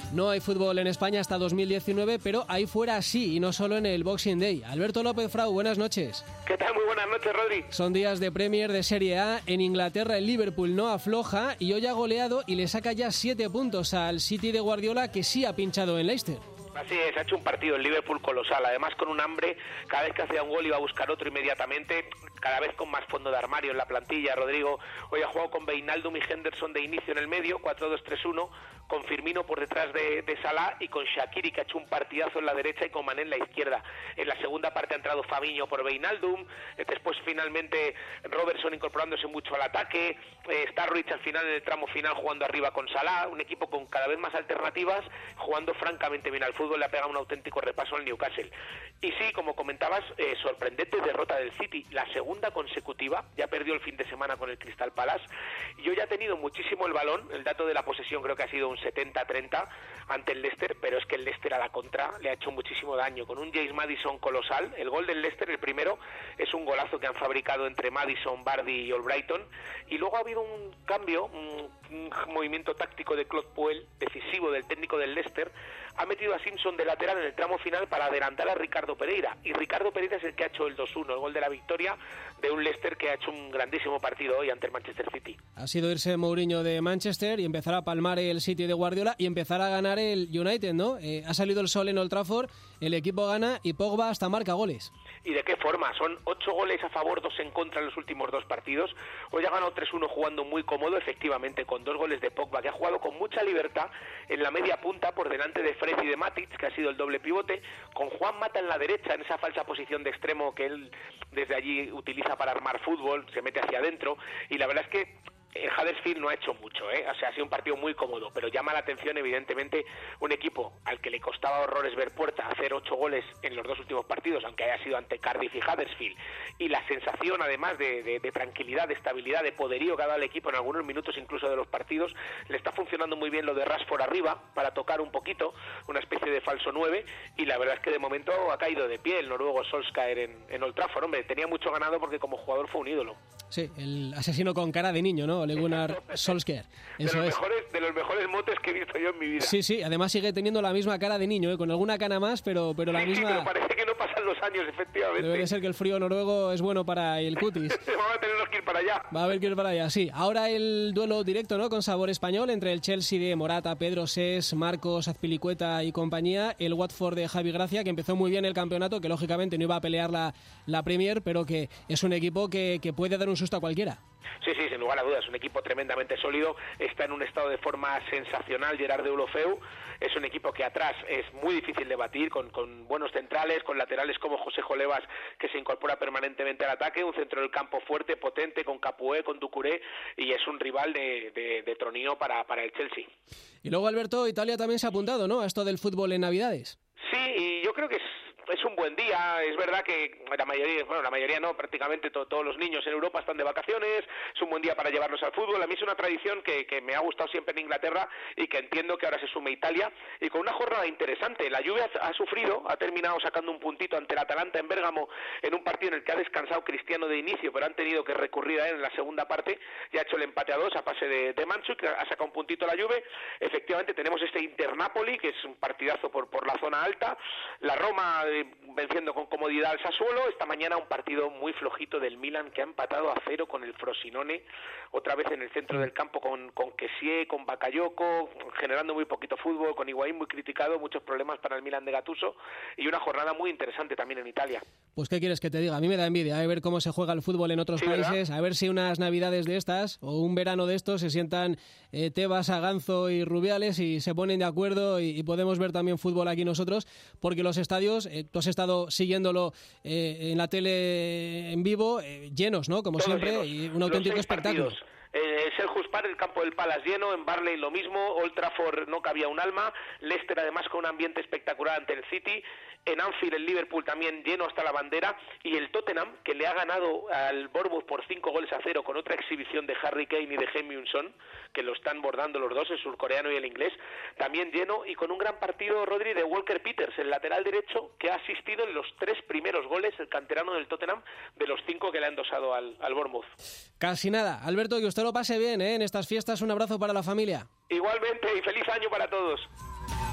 B: No hay fútbol en España hasta dos mil diecinueve, pero ahí fuera sí, y no solo en el Boxing Day. Alberto López Frau, buenas noches.
A: ¿Qué tal? Muy buenas noches, Rodri.
B: Son días de Premier, de Serie A. En Inglaterra el Liverpool no afloja y hoy ha goleado y le saca ya siete puntos al City de Guardiola, que sí ha pinchado en Leicester.
A: Así es, ha hecho un partido el Liverpool colosal, además con un hambre, cada vez que hacía un gol iba a buscar otro inmediatamente, cada vez con más fondo de armario en la plantilla. Rodrigo hoy ha jugado con Wijnaldum y Henderson de inicio en el medio, cuatro dos tres uno, con Firmino por detrás de, de Salah y con Shaqiri, que ha hecho un partidazo en la derecha, y con Mané en la izquierda. En la segunda parte ha entrado Fabinho por Wijnaldum, después finalmente Robertson incorporándose mucho al ataque, eh, Starrich al final en el tramo final jugando arriba con Salah, un equipo con cada vez más alternativas, jugando francamente bien al fútbol. Le ha pegado un auténtico repaso al Newcastle. Y sí, como comentabas, eh, sorprendente derrota del City, la segunda consecutiva. Ya perdió el fin de semana con el Crystal Palace y hoy ha tenido muchísimo el balón. El dato de la posesión creo que ha sido un setenta treinta ante el Leicester, pero es que el Leicester a la contra le ha hecho muchísimo daño, con un James Maddison colosal. El gol del Leicester, el primero, es un golazo que han fabricado entre Maddison, Vardy y Albrighton, y luego ha habido un cambio, un, un movimiento táctico de Claude Puel, decisivo del técnico del Leicester. Ha metido a Simpson de lateral en el tramo final para adelantar a Ricardo Pereira, y Ricardo Pereira es el que ha hecho el dos uno, el gol de la victoria de un Leicester que ha hecho un grandísimo partido hoy ante el Manchester City.
B: Ha sido irse Mourinho de Manchester y empezar a palmar el City de Guardiola y empezar a ganar el United, ¿no? Eh, ha salido el sol en Old Trafford, el equipo gana y Pogba hasta marca goles.
A: ¿Y de qué forma? Son ocho goles a favor, dos en contra en los últimos dos partidos. Hoy ha ganado tres uno jugando muy cómodo, efectivamente, con dos goles de Pogba, que ha jugado con mucha libertad en la media punta por delante de Fred y de Matic, que ha sido el doble pivote, con Juan Mata en la derecha, en esa falsa posición de extremo que él desde allí utiliza para armar fútbol, se mete hacia adentro, y la verdad es que el Huddersfield no ha hecho mucho, ¿eh? O sea, ha sido un partido muy cómodo, pero llama la atención, evidentemente, un equipo al que le costaba horrores ver puerta hacer ocho goles en los dos últimos partidos, aunque haya sido ante Cardiff y Huddersfield, y la sensación, además, de, de, de tranquilidad, de estabilidad, de poderío que ha dado el equipo en algunos minutos incluso de los partidos. Le está funcionando muy bien lo de Rashford arriba, para tocar un poquito, una especie de falso nueve, y la verdad es que de momento ha caído de pie el noruego Solskjaer en, en Old Trafford. Hombre, tenía mucho ganado porque como jugador fue un ídolo.
B: Sí, el asesino con cara de niño, ¿no? Ole Gunnar Solskjaer. Eso
A: de, los
B: es.
A: mejores, de los mejores motes que he visto yo en mi vida.
B: Sí, sí, además sigue teniendo la misma cara de niño, ¿eh? Con alguna cana más, pero, pero la
A: sí,
B: misma...
A: Sí, pero parece que no pasan los años, efectivamente.
B: Debe de ser que el frío noruego es bueno para el cutis.
A: Vamos a tener que ir para allá.
B: Va a haber que ir para allá, sí. Ahora el duelo directo, ¿no? Con sabor español entre el Chelsea de Morata, Pedro Sés, Marcos Azpilicueta y compañía, el Watford de Javi Gracia, que empezó muy bien el campeonato, que lógicamente no iba a pelear la, la Premier, pero que es un equipo que, que puede dar un susto a cualquiera.
A: Sí, sí, sin lugar a dudas, es un equipo tremendamente sólido, está en un estado de forma sensacional Gerard Deulofeu, es un equipo que atrás es muy difícil de batir, con, con buenos centrales, con laterales como José Jolevas, que se incorpora permanentemente al ataque, un centro del campo fuerte, potente, con Capué, con Ducouré, y es un rival de, de, de tronío para, para el Chelsea.
B: Y luego, Alberto, Italia también se ha apuntado, ¿no?, a esto del fútbol en Navidades.
A: Sí, y yo creo que es... Es un buen día, es verdad que la mayoría, bueno, la mayoría no, prácticamente to, todos los niños en Europa están de vacaciones, es un buen día para llevarlos al fútbol. A mí es una tradición que, que me ha gustado siempre en Inglaterra y que entiendo que ahora se sume Italia, y con una jornada interesante. La Juve ha, ha sufrido, ha terminado sacando un puntito ante el Atalanta en Bérgamo en un partido en el que ha descansado Cristiano de inicio, pero han tenido que recurrir a él en la segunda parte, y ha hecho el empate a dos a pase de, de Mandzukic, ha sacado un puntito a la Juve. Efectivamente tenemos este Inter-Napoli, que es un partidazo por, por la zona alta, la Roma eh, venciendo con comodidad al Sassuolo. Esta mañana un partido muy flojito del Milan, que ha empatado a cero con el Frosinone, otra vez en el centro del campo con, con Kessie, con Bakayoko, generando muy poquito fútbol, con Higuaín muy criticado, muchos problemas para el Milan de Gattuso, y una jornada muy interesante también en Italia.
B: Pues qué quieres que te diga, a mí me da envidia, ¿eh? Ver cómo se juega el fútbol en otros sí, países, ¿verdad? A ver si unas navidades de estas o un verano de estos se sientan eh, Tebas, Aganzo y Rubiales y se ponen de acuerdo, y, y podemos ver también fútbol aquí nosotros, porque los estadios, eh, tú has estado siguiéndolo eh, en la tele en vivo, eh, llenos, ¿no? Como Todos siempre, llenos. Y un auténtico espectáculo.
A: Partidos. Eh, Selhurst Park, el campo del Palace lleno, en Barley lo mismo, Old Trafford no cabía un alma, Leicester además con un ambiente espectacular ante el City, en Anfield el Liverpool también lleno hasta la bandera, y el Tottenham, que le ha ganado al Bournemouth por cinco goles a cero con otra exhibición de Harry Kane y de Heung-min Son, que lo están bordando los dos, el surcoreano y el inglés, también lleno, y con un gran partido, Rodri, de Walker Peters, el lateral derecho, que ha asistido en los tres primeros goles, el canterano del Tottenham, de los cinco que le ha endosado al, al Bournemouth.
B: Casi nada. Alberto, que usted lo pase bien, ¿eh? En estas fiestas, un abrazo para la familia.
A: Igualmente, y feliz año para todos.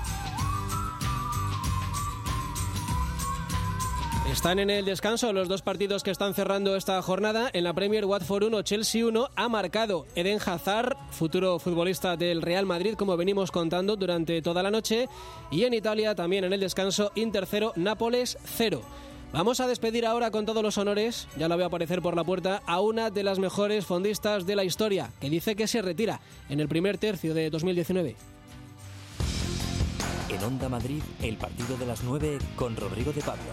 B: Están en el descanso los dos partidos que están cerrando esta jornada. En la Premier, Watford uno, Chelsea uno. Ha marcado Eden Hazard, futuro futbolista del Real Madrid, como venimos contando durante toda la noche. Y en Italia, también en el descanso, Inter cero, Nápoles cero. Vamos a despedir ahora con todos los honores, ya la veo aparecer por la puerta, a una de las mejores fondistas de la historia, que dice que se retira en el primer tercio de dos mil diecinueve.
C: En Onda Madrid, el partido de las nueve con Rodrigo de Pablo.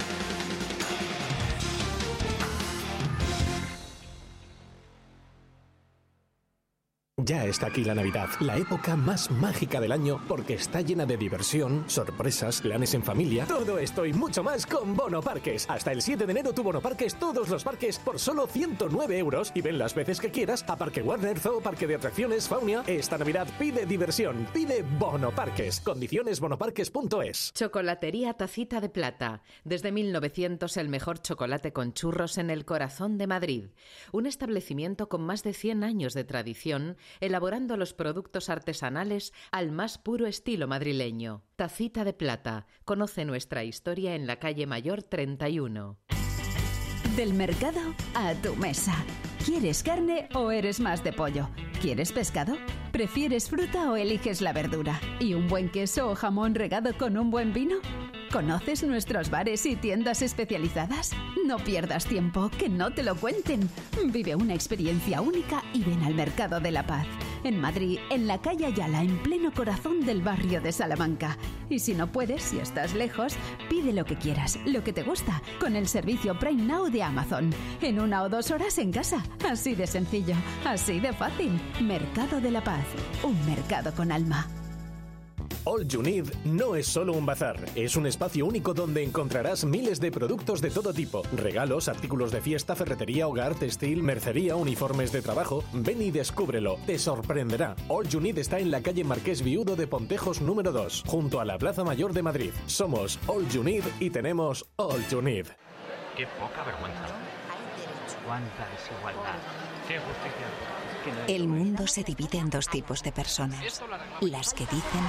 J: Ya está aquí la Navidad, la época más mágica del año porque está llena de diversión, sorpresas, planes en familia. Todo esto y mucho más con Bono Parques. Hasta el siete de enero tu Bono Parques, todos los parques por solo ciento nueve euros y ven las veces que quieras a Parque Warner, Zoo, Parque de Atracciones, Faunia. Esta Navidad pide diversión, pide Bono Parques. Condiciones bonoparques punto es.
E: Chocolatería Tacita de Plata. Desde mil novecientos el mejor chocolate con churros en el corazón de Madrid. Un establecimiento con más de cien años de tradición, elaborando los productos artesanales al más puro estilo madrileño. Tacita de Plata. Conoce nuestra historia en la calle Mayor treinta y uno.
V: Del mercado a tu mesa. ¿Quieres carne o eres más de pollo? ¿Quieres pescado? ¿Prefieres fruta o eliges la verdura? ¿Y un buen queso o jamón regado con un buen vino? ¿Conoces nuestros bares y tiendas especializadas? No pierdas tiempo, que no te lo cuenten. Vive una experiencia única y ven al Mercado de la Paz. En Madrid, en la calle Ayala, en pleno corazón del barrio de Salamanca. Y si no puedes, si estás lejos, pide lo que quieras, lo que te gusta, con el servicio Prime Now de Amazon. En una o dos horas en casa. Así de sencillo, así de fácil. Mercado de la Paz, un mercado con alma.
J: All You Need no es solo un bazar, es un espacio único donde encontrarás miles de productos de todo tipo. Regalos, artículos de fiesta, ferretería, hogar, textil, mercería, uniformes de trabajo. Ven y descúbrelo, te sorprenderá. All You Need está en la calle Marqués Viudo de Pontejos número dos, junto a la Plaza Mayor de Madrid. Somos All You Need y tenemos All You Need.
W: Qué poca vergüenza. Cuánta desigualdad. Qué justicia.
X: El mundo se divide en dos tipos de personas, las que dicen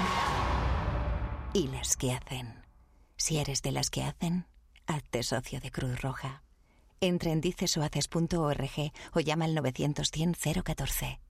X: y las que hacen. Si eres de las que hacen, hazte socio de Cruz Roja. Entra en dicesohaces punto org o llama al novecientos cien cero catorce.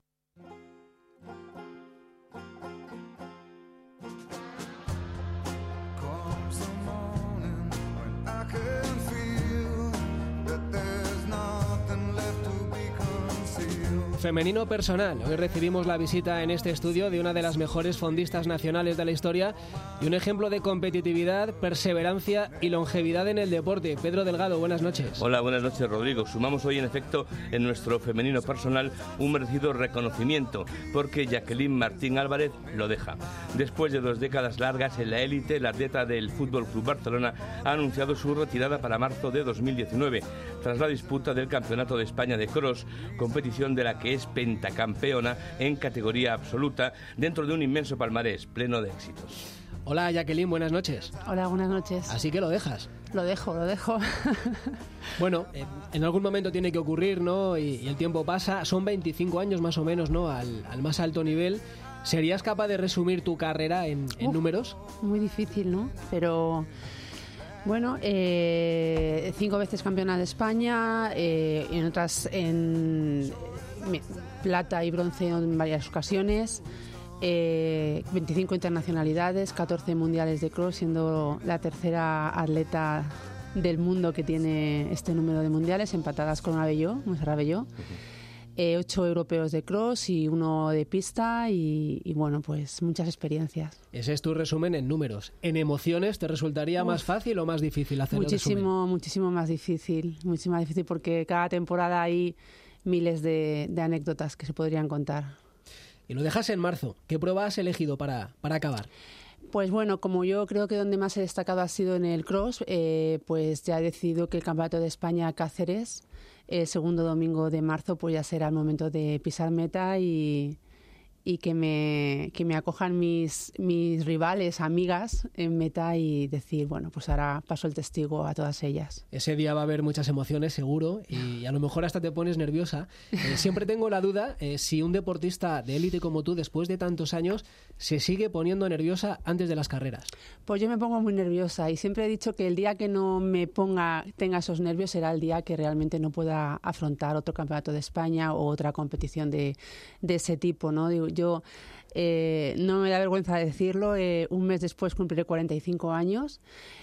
B: Femenino personal. Hoy recibimos la visita en este estudio de una de las mejores fondistas nacionales de la historia y un ejemplo de competitividad, perseverancia y longevidad en el deporte. Pedro Delgado, buenas noches.
Y: Hola, buenas noches, Rodrigo. Sumamos hoy, en efecto, en nuestro femenino personal un merecido reconocimiento, porque Jacqueline Martín Álvarez lo deja. Después de dos décadas largas en la élite, la atleta del F C Barcelona ha anunciado su retirada para marzo de dos mil diecinueve, tras la disputa del Campeonato de España de Cross, competición de la que es pentacampeona en categoría absoluta dentro de un inmenso palmarés pleno de éxitos.
B: Hola Jacqueline, buenas noches.
Z: Hola, buenas noches.
B: Así que lo dejas.
Z: Lo dejo, lo dejo.
B: Bueno, en algún momento tiene que ocurrir, ¿no? Y, y el tiempo pasa. Son veinticinco años más o menos, ¿no? Al, al más alto nivel. ¿Serías capaz de resumir tu carrera en, en Uf, números?
Z: Muy difícil, ¿no? Pero... Bueno, eh, cinco veces campeona de España, eh, en otras en plata y bronce en varias ocasiones, eh, veinticinco internacionalidades, catorce mundiales de cross, siendo la tercera atleta del mundo que tiene este número de mundiales, empatadas con Abelló, Montserrat Abelló. Eh, ocho europeos de cross y uno de pista y, y bueno, pues muchas experiencias.
B: Ese es tu resumen en números. ¿En emociones te resultaría Uf, más fácil o más difícil hacer
Z: muchísimo,
B: el resumen?
Z: Muchísimo más difícil, muchísimo más difícil porque cada temporada hay miles de, de anécdotas que se podrían contar.
B: Y lo dejas en marzo. ¿Qué prueba has elegido para, para acabar?
Z: Pues bueno, como yo creo que donde más he destacado ha sido en el cross, eh, pues ya he decidido que el Campeonato de España Cáceres, el segundo domingo de marzo, pues ya será el momento de pisar meta y, y que me, que me acojan mis, mis rivales, amigas en meta y decir, bueno, pues ahora paso el testigo a todas ellas.
B: Ese día va a haber muchas emociones, seguro, y a lo mejor hasta te pones nerviosa. Eh, siempre tengo la duda eh, si un deportista de élite como tú, después de tantos años, se sigue poniendo nerviosa antes de las carreras.
Z: Pues yo me pongo muy nerviosa y siempre he dicho que el día que no me ponga, tenga esos nervios será el día que realmente no pueda afrontar otro campeonato de España o otra competición de, de ese tipo, ¿no? Digo, yo eh, no me da vergüenza decirlo, eh, un mes después cumpliré cuarenta y cinco años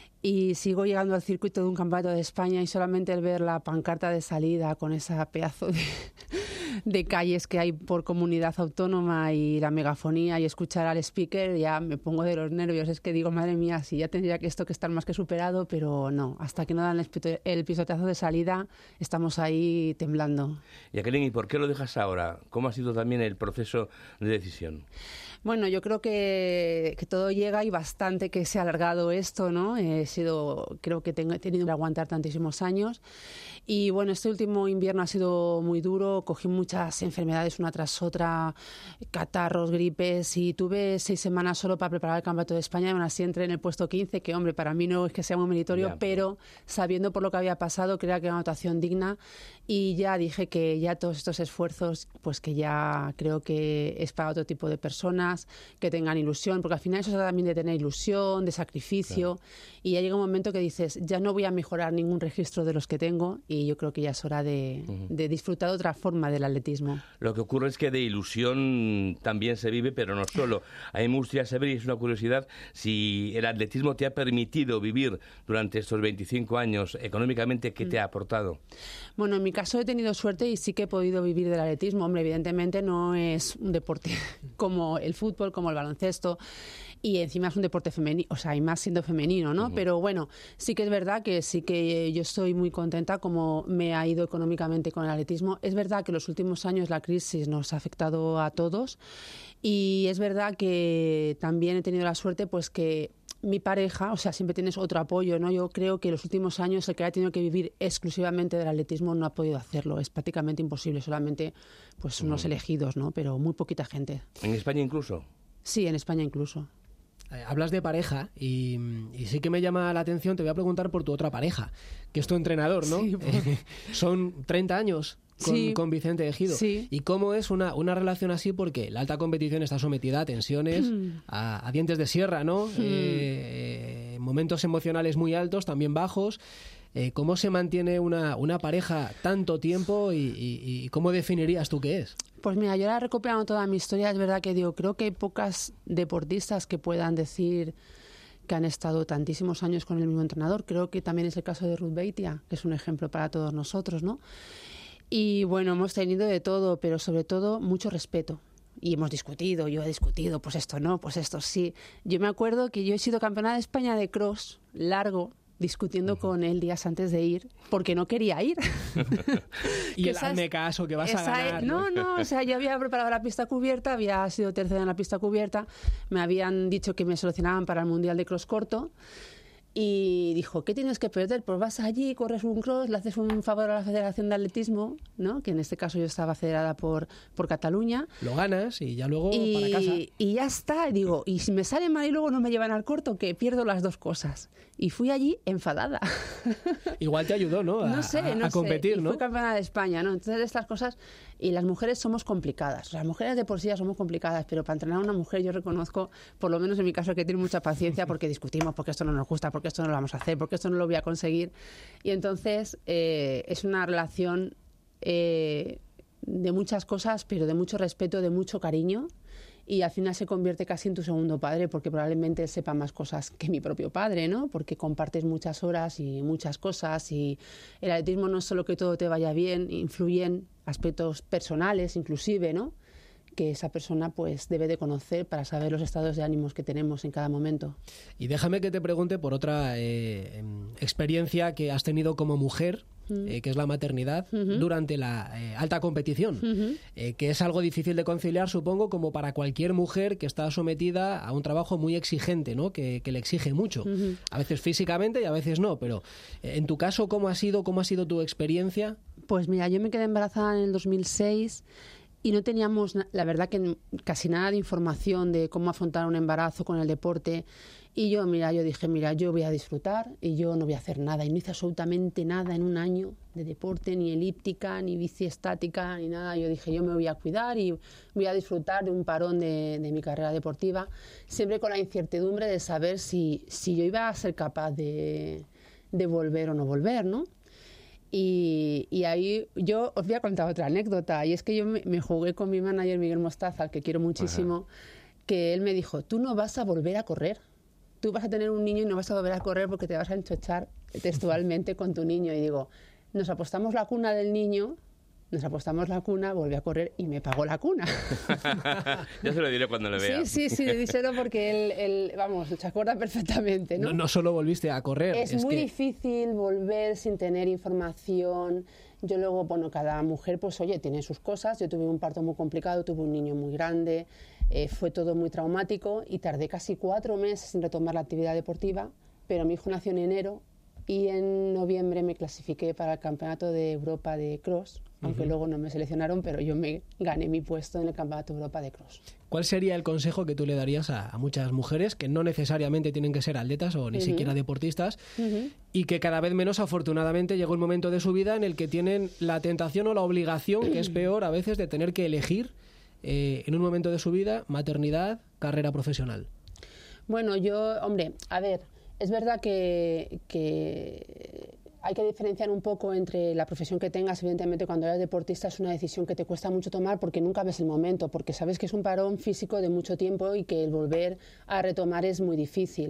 Z: y sigo llegando al circuito de un campeonato de España y solamente el ver la pancarta de salida con esa pedazo de, de calles que hay por comunidad autónoma y la megafonía y escuchar al speaker ya me pongo de los nervios. Es que digo, madre mía, si ya tendría que esto que estar más que superado, pero no, hasta que no dan el pisoteazo de salida estamos ahí temblando.
Y: Jacqueline, ¿y por qué lo dejas ahora? ¿Cómo ha sido también el proceso de decisión?
Z: Bueno, yo creo que, que todo llega y bastante que se ha alargado esto, ¿no? He sido, creo que tengo, he tenido que aguantar tantísimos años. Y bueno, este último invierno ha sido muy duro, cogí muchas enfermedades una tras otra, catarros, gripes, y tuve seis semanas solo para preparar el Campeonato de España y aún así entré en el puesto quince, que hombre, para mí no es que sea muy meritorio, ya, pero sabiendo por lo que había pasado, creía que era una actuación digna y ya dije que ya todos estos esfuerzos, pues que ya creo que es para otro tipo de personas, que tengan ilusión, porque al final eso se trata también de tener ilusión, de sacrificio, claro. Y ya llega un momento que dices, ya no voy a mejorar ningún registro de los que tengo y yo creo que ya es hora de, uh-huh. de disfrutar de otra forma del atletismo.
Y: Lo que ocurre es que de ilusión también se vive, pero no solo. A mí me gustaría saber, y es una curiosidad, si el atletismo te ha permitido vivir durante estos veinticinco años económicamente, ¿qué te ha aportado?
Z: Bueno, en mi caso he tenido suerte y sí que he podido vivir del atletismo. Hombre, evidentemente no es un deporte como el fútbol, como el baloncesto, y encima es un deporte femenino, o sea, y más siendo femenino, ¿no? Uh-huh. Pero bueno, sí que es verdad que sí que yo estoy muy contenta como me ha ido económicamente con el atletismo. Es verdad que en los últimos años la crisis nos ha afectado a todos y es verdad que también he tenido la suerte pues que mi pareja, o sea, siempre tienes otro apoyo, ¿no? Yo creo que en los últimos años el que ha tenido que vivir exclusivamente del atletismo no ha podido hacerlo. Es prácticamente imposible, solamente pues unos uh-huh. elegidos, ¿no? Pero muy poquita gente.
Y: ¿En España incluso?
Z: Sí, en España incluso.
B: Eh, hablas de pareja y, y sí que me llama la atención, te voy a preguntar por tu otra pareja, que es tu entrenador, ¿no? Sí, pues... eh, son treinta años con, sí. con Vicente Ejido.
Z: Sí.
B: ¿Y cómo es una, una relación así? Porque la alta competición está sometida a tensiones, mm. a, a dientes de sierra, ¿no? Mm. Eh, eh, momentos emocionales muy altos, también bajos. Eh, ¿Cómo se mantiene una, una pareja tanto tiempo y, y, y cómo definirías tú qué es?
Z: Pues mira, yo ahora recopilando toda mi historia, es verdad que digo, creo que hay pocas deportistas que puedan decir que han estado tantísimos años con el mismo entrenador. Creo que también es el caso de Ruth Beitia, que es un ejemplo para todos nosotros, ¿no? Y bueno, hemos tenido de todo, pero sobre todo mucho respeto. Y hemos discutido, yo he discutido, pues esto no, pues esto sí. Yo me acuerdo que yo he sido campeona de España de cross largo, discutiendo uh-huh. con él días antes de ir, porque no quería ir.
B: Y el hazme caso, que vas
Z: esa,
B: a ganar.
Z: No, no, o sea, yo había preparado la pista cubierta, había sido tercera en la pista cubierta, me habían dicho que me seleccionaban para el Mundial de Cross Corto, y dijo, ¿qué tienes que perder? Pues vas allí, corres un cross, le haces un favor a la Federación de Atletismo, ¿no? Que en este caso yo estaba federada por, por Cataluña.
B: Lo ganas y ya luego
Z: y,
B: para casa.
Z: Y ya está, digo, y si me sale mal y luego no me llevan al corto, que pierdo las dos cosas. Y fui allí enfadada.
B: Igual te ayudó, ¿no? A,
Z: no sé, no
B: a competir,
Z: sé. Y
B: ¿no?
Z: fui campeona de España, ¿no? Entonces estas cosas, y las mujeres somos complicadas. Las mujeres de por sí ya somos complicadas, pero para entrenar a una mujer yo reconozco, por lo menos en mi caso, que tiene mucha paciencia porque discutimos, porque esto no nos gusta, porque esto no lo vamos a hacer, porque esto no lo voy a conseguir. Y entonces eh, es una relación eh, de muchas cosas, pero de mucho respeto, de mucho cariño. Y al final se convierte casi en tu segundo padre, porque probablemente él sepa más cosas que mi propio padre, ¿no? Porque compartes muchas horas y muchas cosas, y el atletismo no es solo que todo te vaya bien, influyen aspectos personales inclusive, ¿no? Que esa persona pues debe de conocer para saber los estados de ánimos que tenemos en cada momento.
B: Y déjame que te pregunte por otra eh, experiencia que has tenido como mujer, uh-huh. eh, que es la maternidad, uh-huh. durante la eh, alta competición, uh-huh. eh, que es algo difícil de conciliar, supongo, como para cualquier mujer que está sometida a un trabajo muy exigente, ¿no? Que, que le exige mucho, uh-huh. a veces físicamente y a veces no, pero eh, en tu caso, ¿cómo ha sido, cómo ha sido tu experiencia?
Z: Pues mira, yo me quedé embarazada en el dos mil seis. y no teníamos, la verdad, que casi nada de información de cómo afrontar un embarazo con el deporte. Y yo, mira, yo dije, mira, yo voy a disfrutar y yo no voy a hacer nada. Y no hice absolutamente nada en un año de deporte, ni elíptica, ni bici estática, ni nada. Yo dije, yo me voy a cuidar y voy a disfrutar de un parón de, de mi carrera deportiva, siempre con la incertidumbre de saber si, si yo iba a ser capaz de, de volver o no volver, ¿no? Y, y ahí yo os voy a contar otra anécdota. Y es que yo me, me jugué con mi manager, Miguel Mostaza, al que quiero muchísimo, Ajá. que él me dijo, tú no vas a volver a correr. Tú vas a tener un niño y no vas a volver a correr porque te vas a enchochar textualmente con tu niño. Y digo, nos apostamos la cuna del niño, nos apostamos la cuna, volví a correr y me pagó la cuna.
Y: Ya se lo diré cuando le vea.
Z: Sí, sí, sí, díselo porque él, él, vamos, se acuerda perfectamente, ¿no?
B: No, no solo volviste a correr.
Z: Es,
B: es
Z: muy
B: que...
Z: difícil volver sin tener información. Yo luego, bueno, cada mujer, pues oye, tiene sus cosas. Yo tuve un parto muy complicado, tuve un niño muy grande, eh, fue todo muy traumático y tardé casi cuatro meses en retomar la actividad deportiva, pero mi hijo nació en enero y en noviembre me clasifiqué para el Campeonato de Europa de Cross, aunque uh-huh. luego no me seleccionaron, pero yo me gané mi puesto en el Campeonato de Europa de Cross.
B: ¿Cuál sería el consejo que tú le darías a, a muchas mujeres que no necesariamente tienen que ser atletas o ni uh-huh. siquiera deportistas uh-huh. y que cada vez menos, afortunadamente, llegó un momento de su vida en el que tienen la tentación o la obligación, que es peor a veces, de tener que elegir eh, en un momento de su vida maternidad, carrera profesional?
Z: Bueno, yo, hombre, a ver, es verdad que, que hay que diferenciar un poco entre la profesión que tengas. Evidentemente, cuando eres deportista es una decisión que te cuesta mucho tomar porque nunca ves el momento, porque sabes que es un parón físico de mucho tiempo y que el volver a retomar es muy difícil.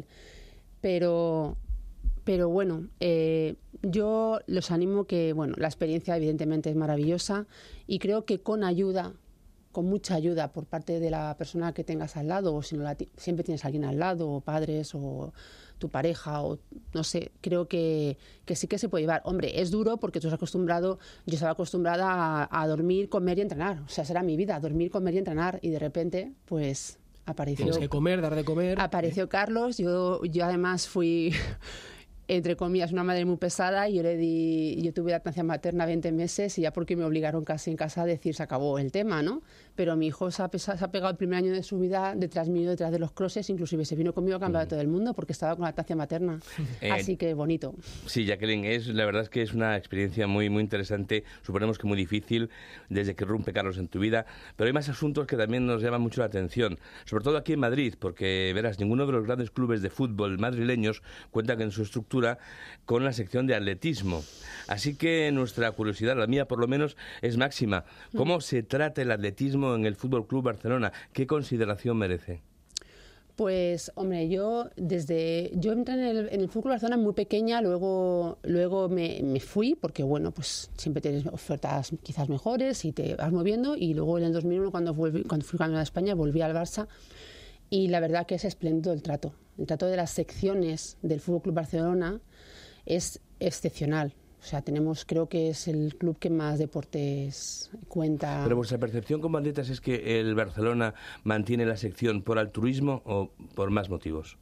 Z: Pero, pero bueno, eh, yo los animo que, bueno, la experiencia evidentemente es maravillosa y creo que con ayuda, con mucha ayuda por parte de la persona que tengas al lado, o si no la t- siempre tienes a alguien al lado, o padres, o tu pareja, o no sé, creo que, que sí que se puede llevar. Hombre, es duro porque tú estás acostumbrado, yo estaba acostumbrada a, a dormir, comer y entrenar. O sea, esa era mi vida, dormir, comer y entrenar. Y de repente, pues, apareció...
B: Tienes que comer, dar de comer.
Z: Apareció ¿eh? Carlos, yo, yo además fui... entre comillas, una madre muy pesada y yo le di, yo tuve lactancia materna veinte meses y ya porque me obligaron casi en casa a decir se acabó el tema, ¿no? Pero mi hijo se ha, se ha pegado el primer año de su vida detrás mío, detrás de los crosses, inclusive se vino conmigo a campeonato uh-huh. del mundo porque estaba con lactancia materna. Eh, Así que bonito.
Y: Sí, Jacqueline, es, la verdad es que es una experiencia muy, muy interesante, suponemos que muy difícil desde que rompe Carlos en tu vida, pero hay más asuntos que también nos llaman mucho la atención, sobre todo aquí en Madrid, porque verás, ninguno de los grandes clubes de fútbol madrileños cuenta en su estructura con la sección de atletismo. Así que nuestra curiosidad, la mía por lo menos, es máxima. ¿Cómo se trata el atletismo en el F C Barcelona? ¿Qué consideración merece?
Z: Pues, hombre, yo desde yo entré en el, en el F C Barcelona muy pequeña, luego luego me, me fui, porque bueno, pues siempre tienes ofertas quizás mejores y te vas moviendo, y luego en el dos mil uno cuando, volví, cuando fui campeona de España volví al Barça y la verdad que es espléndido el trato. El trato de las secciones del F C Barcelona es excepcional. O sea, tenemos, creo que es el club que más deportes cuenta.
Y: Pero vuestra percepción como atletas es que el Barcelona mantiene la sección por altruismo o por más motivos.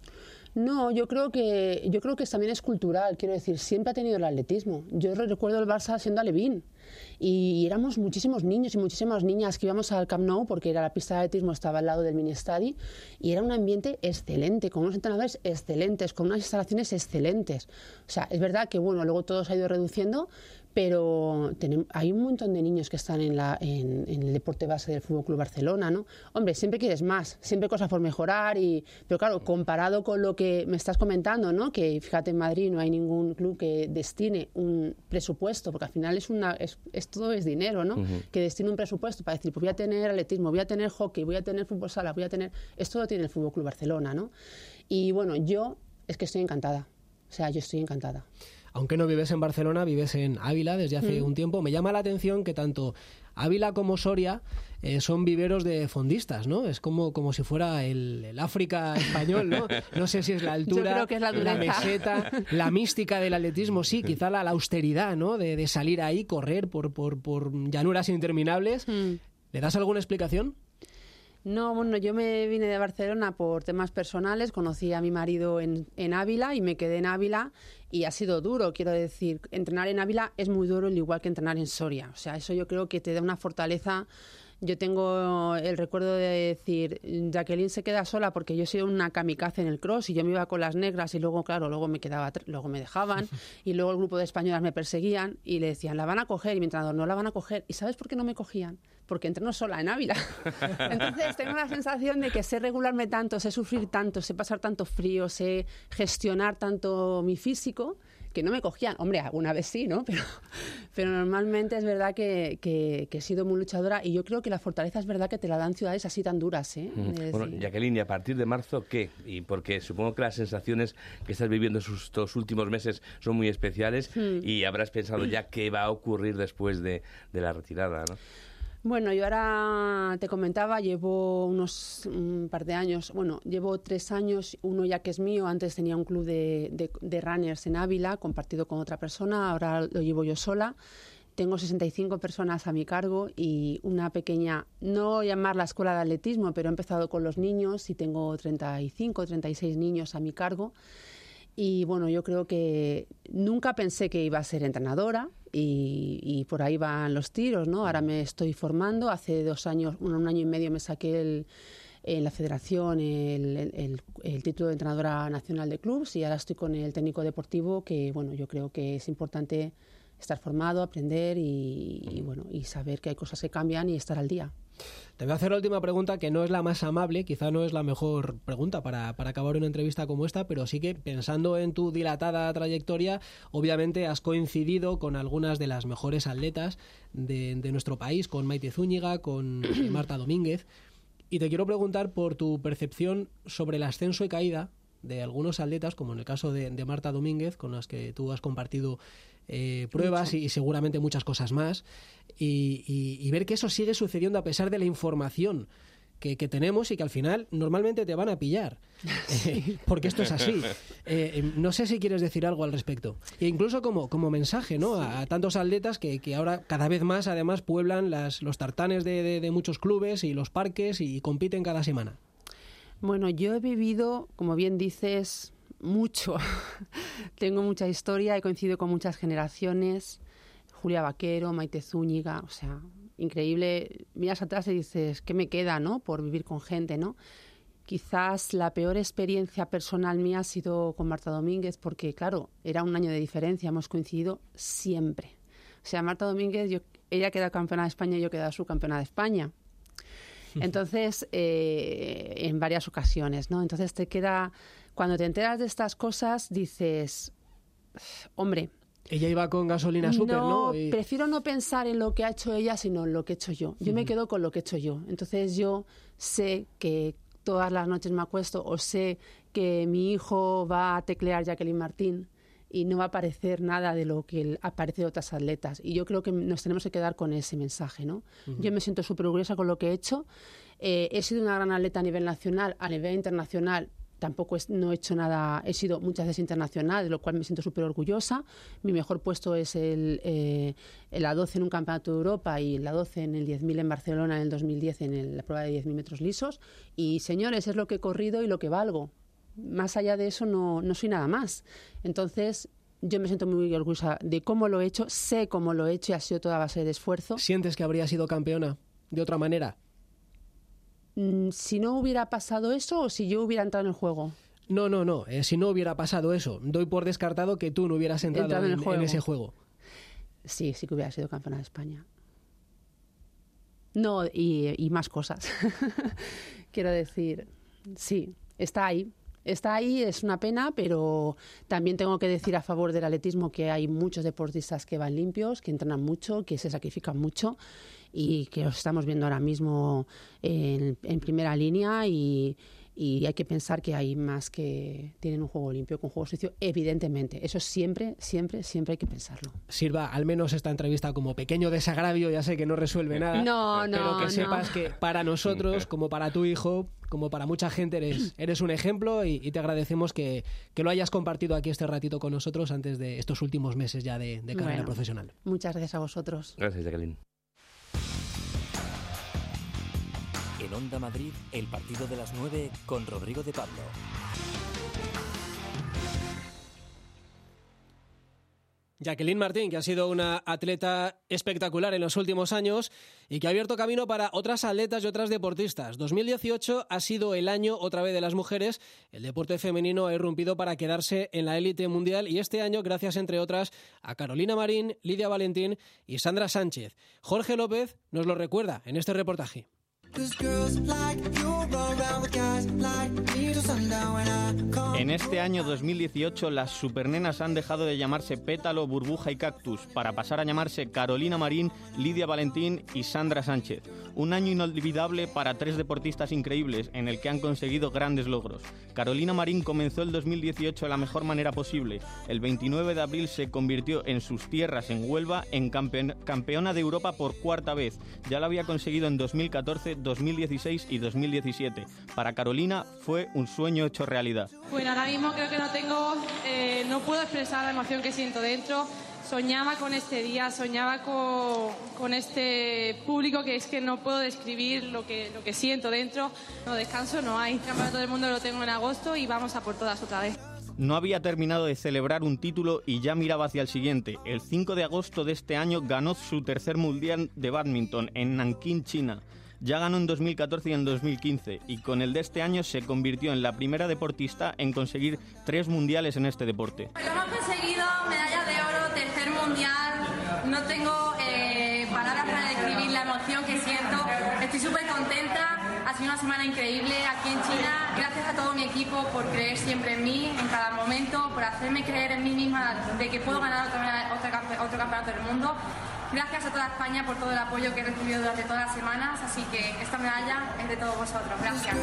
Z: No, yo creo que yo creo que también es cultural, quiero decir, siempre ha tenido el atletismo. Yo recuerdo el Barça siendo alevín y éramos muchísimos niños y muchísimas niñas que íbamos al Camp Nou porque era la pista de atletismo, estaba al lado del mini estadi y era un ambiente excelente, con unos entrenadores excelentes, con unas instalaciones excelentes. O sea, es verdad que bueno, luego todo se ha ido reduciendo, pero tenemos, hay un montón de niños que están en, la, en, en el deporte base del F C Barcelona, ¿no? Hombre, siempre quieres más, siempre cosas por mejorar, y, pero claro, comparado con lo que me estás comentando, ¿no? Que fíjate, en Madrid no hay ningún club que destine un presupuesto, porque al final es una es, es todo es dinero, ¿no? Uh-huh. Que destine un presupuesto para decir, pues voy a tener atletismo, voy a tener hockey, voy a tener fútbol sala, voy a tener... Esto lo tiene el F C Barcelona, ¿no? Y bueno, yo es que estoy encantada, o sea, yo estoy encantada.
B: Aunque no vives en Barcelona, vives en Ávila desde hace mm. un tiempo. Me llama la atención que tanto Ávila como Soria eh, son viveros de fondistas, ¿no? Es como, como si fuera el, el África español, ¿no? No sé si es la altura,
Z: Yo creo que es la,
B: la meseta, la mística del atletismo, sí, quizá la, la austeridad, ¿no? De, de salir ahí, correr por, por, por llanuras interminables. Mm. ¿Le das alguna explicación?
Z: No, bueno, yo me vine de Barcelona por temas personales, conocí a mi marido en, en Ávila y me quedé en Ávila y ha sido duro, quiero decir, entrenar en Ávila es muy duro, al igual que entrenar en Soria, o sea, eso yo creo que te da una fortaleza. Yo tengo el recuerdo de decir, Jacqueline se queda sola porque yo he sido una kamikaze en el cross y yo me iba con las negras y luego, claro, luego me quedaba, luego me dejaban y luego el grupo de españolas me perseguían y le decían, la van a coger, y mi entrenador, no la van a coger. ¿Y sabes por qué no me cogían? Porque entreno sola en Ávila. Entonces tengo la sensación de que sé regularme tanto, sé sufrir tanto, sé pasar tanto frío, sé gestionar tanto mi físico, que no me cogían. Hombre, alguna vez sí, ¿no? Pero, pero normalmente es verdad que, que, que he sido muy luchadora y yo creo que la fortaleza es verdad que te la dan ciudades así tan duras, ¿eh?
Y: Uh-huh. Bueno, Jacqueline, ¿y a partir de marzo qué? Y porque supongo que las sensaciones que estás viviendo estos últimos meses son muy especiales uh-huh. y habrás pensado ya qué va a ocurrir después de, de la retirada, ¿no?
Z: Bueno, yo ahora te comentaba, llevo unos un par de años, bueno, llevo tres años, uno ya que es mío, antes tenía un club de, de, de runners en Ávila, compartido con otra persona, ahora lo llevo yo sola. Tengo sesenta y cinco personas a mi cargo y una pequeña, no llamarla escuela de atletismo, pero he empezado con los niños y tengo treinta y cinco, treinta y seis niños a mi cargo. Y bueno, yo creo que nunca pensé que iba a ser entrenadora y, y por ahí van los tiros, ¿no? Ahora me estoy formando, hace dos años, un, un año y medio me saqué el, en la federación el, el, el, el título de entrenadora nacional de clubs y ahora estoy con el técnico deportivo que, bueno, yo creo que es importante estar formado, aprender y, y, bueno, y saber que hay cosas que cambian y estar al día.
B: Te voy a hacer la última pregunta, que no es la más amable, quizá no es la mejor pregunta para, para acabar una entrevista como esta, pero sí que pensando en tu dilatada trayectoria, obviamente has coincidido con algunas de las mejores atletas de, de nuestro país, con Maite Zúñiga, con Marta Domínguez, y te quiero preguntar por tu percepción sobre el ascenso y caída de algunos atletas, como en el caso de, de Marta Domínguez, con las que tú has compartido eh, pruebas y, y seguramente muchas cosas más, y, y, y ver que eso sigue sucediendo a pesar de la información que, que tenemos y que al final normalmente te van a pillar, eh, porque esto es así. Eh, no sé si quieres decir algo al respecto. E incluso como, como mensaje, ¿no? A, a tantos atletas que, que ahora cada vez más además pueblan las, los tartanes de, de, de muchos clubes y los parques y compiten cada semana.
Z: Bueno, yo he vivido, como bien dices, mucho. Tengo mucha historia, he coincidido con muchas generaciones. Julia Vaquero, Maite Zúñiga, o sea, increíble. Miras atrás y dices, ¿qué me queda, no? Por vivir con gente, ¿no? Quizás la peor experiencia personal mía ha sido con Marta Domínguez, porque, claro, era un año de diferencia, hemos coincidido siempre. O sea, Marta Domínguez, yo, ella queda campeona de España y yo queda subcampeona de España. Entonces, eh, en varias ocasiones, ¿no? Entonces te queda, cuando te enteras de estas cosas, dices, hombre...
B: Ella iba con gasolina súper, ¿no?
Z: ¿no? Y... Prefiero no pensar en lo que ha hecho ella, sino en lo que he hecho yo. Yo uh-huh. me quedo con lo que he hecho yo. Entonces yo sé que todas las noches me acuesto o sé que mi hijo va a teclear Jacqueline Martín y no va a aparecer nada de lo que aparece de otras atletas. Y yo creo que nos tenemos que quedar con ese mensaje, ¿no? Uh-huh. Yo me siento súper orgullosa con lo que he hecho. Eh, he sido una gran atleta a nivel nacional, a nivel internacional. Tampoco es, no he hecho nada, he sido muchas veces internacional, de lo cual me siento súper orgullosa. Mi mejor puesto es el, eh, el A doce en un campeonato de Europa y el A doce en el diez mil en Barcelona en el dos mil diez en el, la prueba de diez mil metros lisos. Y, señores, es lo que he corrido y lo que valgo. Más allá de eso no, no soy nada más. Entonces, yo me siento muy orgullosa de cómo lo he hecho, sé cómo lo he hecho y ha sido toda base de esfuerzo.
B: ¿Sientes que habría sido campeona de otra manera?
Z: Si no hubiera pasado eso o si yo hubiera entrado en el juego.
B: No, no, no. Eh, si no hubiera pasado eso, doy por descartado que tú no hubieras entrado, entrado en, en, el en ese juego.
Z: Sí, sí que hubiera sido campeona de España. No, y, y más cosas. Quiero decir, sí, está ahí. Está ahí, es una pena, pero también tengo que decir a favor del atletismo que hay muchos deportistas que van limpios, que entrenan mucho, que se sacrifican mucho y que los estamos viendo ahora mismo en, en primera línea y, y hay que pensar que hay más que tienen un juego limpio que un juego sucio, evidentemente. Eso siempre, siempre, siempre hay que pensarlo.
B: Sirva al menos esta entrevista como pequeño desagravio, ya sé que no resuelve nada,
Z: no, no,
B: pero que
Z: no.
B: sepas que para nosotros, como para tu hijo, como para mucha gente, eres, eres un ejemplo y, y te agradecemos que, que lo hayas compartido aquí este ratito con nosotros antes de estos últimos meses ya de, de carrera bueno, profesional.
Z: Muchas gracias a vosotros.
Y: Gracias, Jacqueline.
C: En En Onda Madrid, el partido de las nueve con Rodrigo de Pablo.
B: Jacqueline Martín, que ha sido una atleta espectacular en los últimos años y que ha abierto camino para otras atletas y otras deportistas. dos mil dieciocho ha sido el año otra vez de las mujeres. El deporte femenino ha irrumpido para quedarse en la élite mundial y este año, gracias entre otras a Carolina Marín, Lidia Valentín y Sandra Sánchez. Jorge López nos lo recuerda en este reportaje.
D: En este año dos mil dieciocho las supernenas han dejado de llamarse Pétalo, Burbuja y Cactus para pasar a llamarse Carolina Marín, Lidia Valentín y Sandra Sánchez. Un año inolvidable para tres deportistas increíbles en el que han conseguido grandes logros. Carolina Marín comenzó el dos mil dieciocho de la mejor manera posible. El veintinueve de abril se convirtió en sus tierras, en Huelva, en campeón, campeona de Europa por cuarta vez. Ya lo había conseguido en dos mil catorce, dos mil dieciséis y dos mil diecisiete. Para Carolina fue un sueño hecho realidad.
F: Bueno, ahora mismo creo que no tengo, eh, no puedo expresar la emoción que siento dentro. Soñaba con este día, soñaba con, con este público que es que no puedo describir lo que, lo que siento dentro. No, descanso no hay. El Campeonato del Mundo lo tengo en agosto y vamos a por todas otra vez.
D: No había terminado de celebrar un título y ya miraba hacia el siguiente. El cinco de agosto de este año ganó su tercer mundial de bádminton en Nankín, China. Ya ganó en dos mil catorce y en dos mil quince y con el de este año se convirtió en la primera deportista en conseguir tres mundiales en este deporte.
F: Lo hemos conseguido, medalla de oro, tercer mundial. No tengo eh, palabras para describir la emoción que siento. Estoy súper contenta. Ha sido una semana increíble aquí en China. Gracias a todo mi equipo por creer siempre en mí, en cada momento, por hacerme creer en mí misma de que puedo ganar otro, otro, otro campeonato del mundo. Gracias a toda España por todo el apoyo que he recibido durante todas las semanas, así que esta medalla es de todos vosotros. Gracias.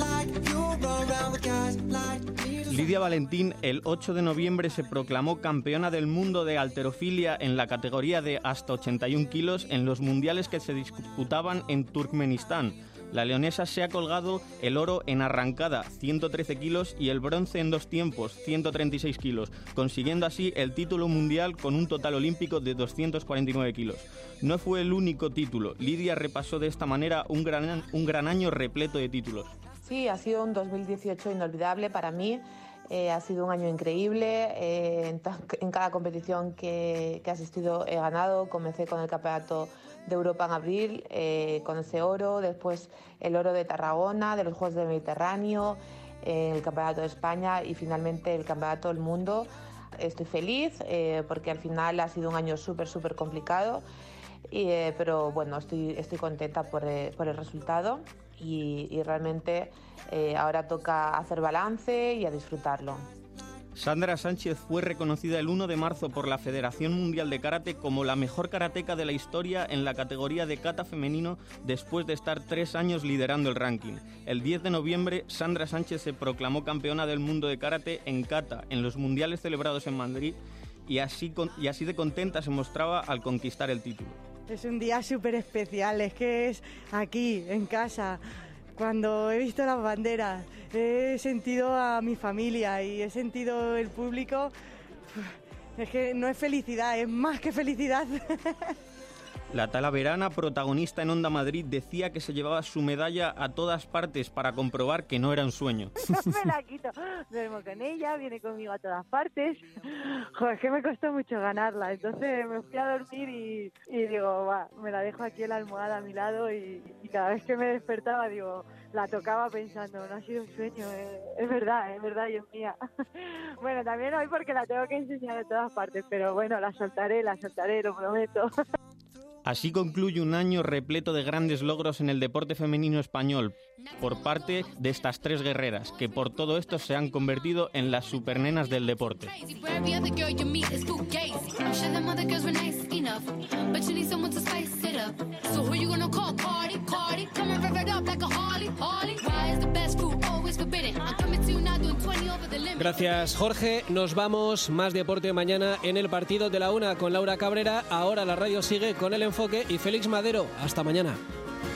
D: Lidia Valentín el ocho de noviembre se proclamó campeona del mundo de halterofilia en la categoría de hasta ochenta y un kilos en los mundiales que se disputaban en Turkmenistán. La leonesa se ha colgado el oro en arrancada, ciento trece kilos, y el bronce en dos tiempos, ciento treinta y seis kilos, consiguiendo así el título mundial con un total olímpico de doscientos cuarenta y nueve kilos. No fue el único título. Lidia repasó de esta manera un gran, un gran año repleto de títulos.
G: Sí, ha sido un dos mil dieciocho inolvidable para mí. Eh, ha sido un año increíble. Eh, en, en cada competición que, que he asistido he ganado. Comencé con el campeonato de Europa en abril, eh, con ese oro, después el oro de Tarragona, de los Juegos del Mediterráneo, eh, el Campeonato de España y finalmente el Campeonato del Mundo. Estoy feliz eh, porque al final ha sido un año súper, súper complicado, y, eh, pero bueno, estoy, estoy contenta por, eh, por el resultado y, y realmente eh, ahora toca hacer balance y a disfrutarlo.
D: Sandra Sánchez fue reconocida el uno de marzo por la Federación Mundial de Karate como la mejor karateca de la historia en la categoría de kata femenino después de estar tres años liderando el ranking. El diez de noviembre, Sandra Sánchez se proclamó campeona del mundo de karate en kata en los mundiales celebrados en Madrid y así, y así de contenta se mostraba al conquistar el título.
H: Es un día súper especial, es que es aquí, en casa. Cuando he visto las banderas, he sentido a mi familia y he sentido el público. Es que no es felicidad, es más que felicidad.
D: La talaverana, protagonista en Onda Madrid, decía que se llevaba su medalla a todas partes para comprobar que no era un sueño.
H: Me la quito, duermo con ella, viene conmigo a todas partes. Joder, es que me costó mucho ganarla, entonces me fui a dormir y, y digo, va, me la dejo aquí en la almohada a mi lado y, y cada vez que me despertaba, digo, la tocaba pensando, no ha sido un sueño, eh, es verdad, es verdad y es mía. Bueno, también hoy porque la tengo que enseñar a todas partes, pero bueno, la soltaré, la soltaré, lo prometo.
D: Así concluye un año repleto de grandes logros en el deporte femenino español por parte de estas tres guerreras, que por todo esto se han convertido en las supernenas del deporte.
B: Gracias, Jorge. Nos vamos. Más deporte mañana en el partido de la una con Laura Cabrera. Ahora la radio sigue con El Enfoque y Félix Madero. Hasta mañana.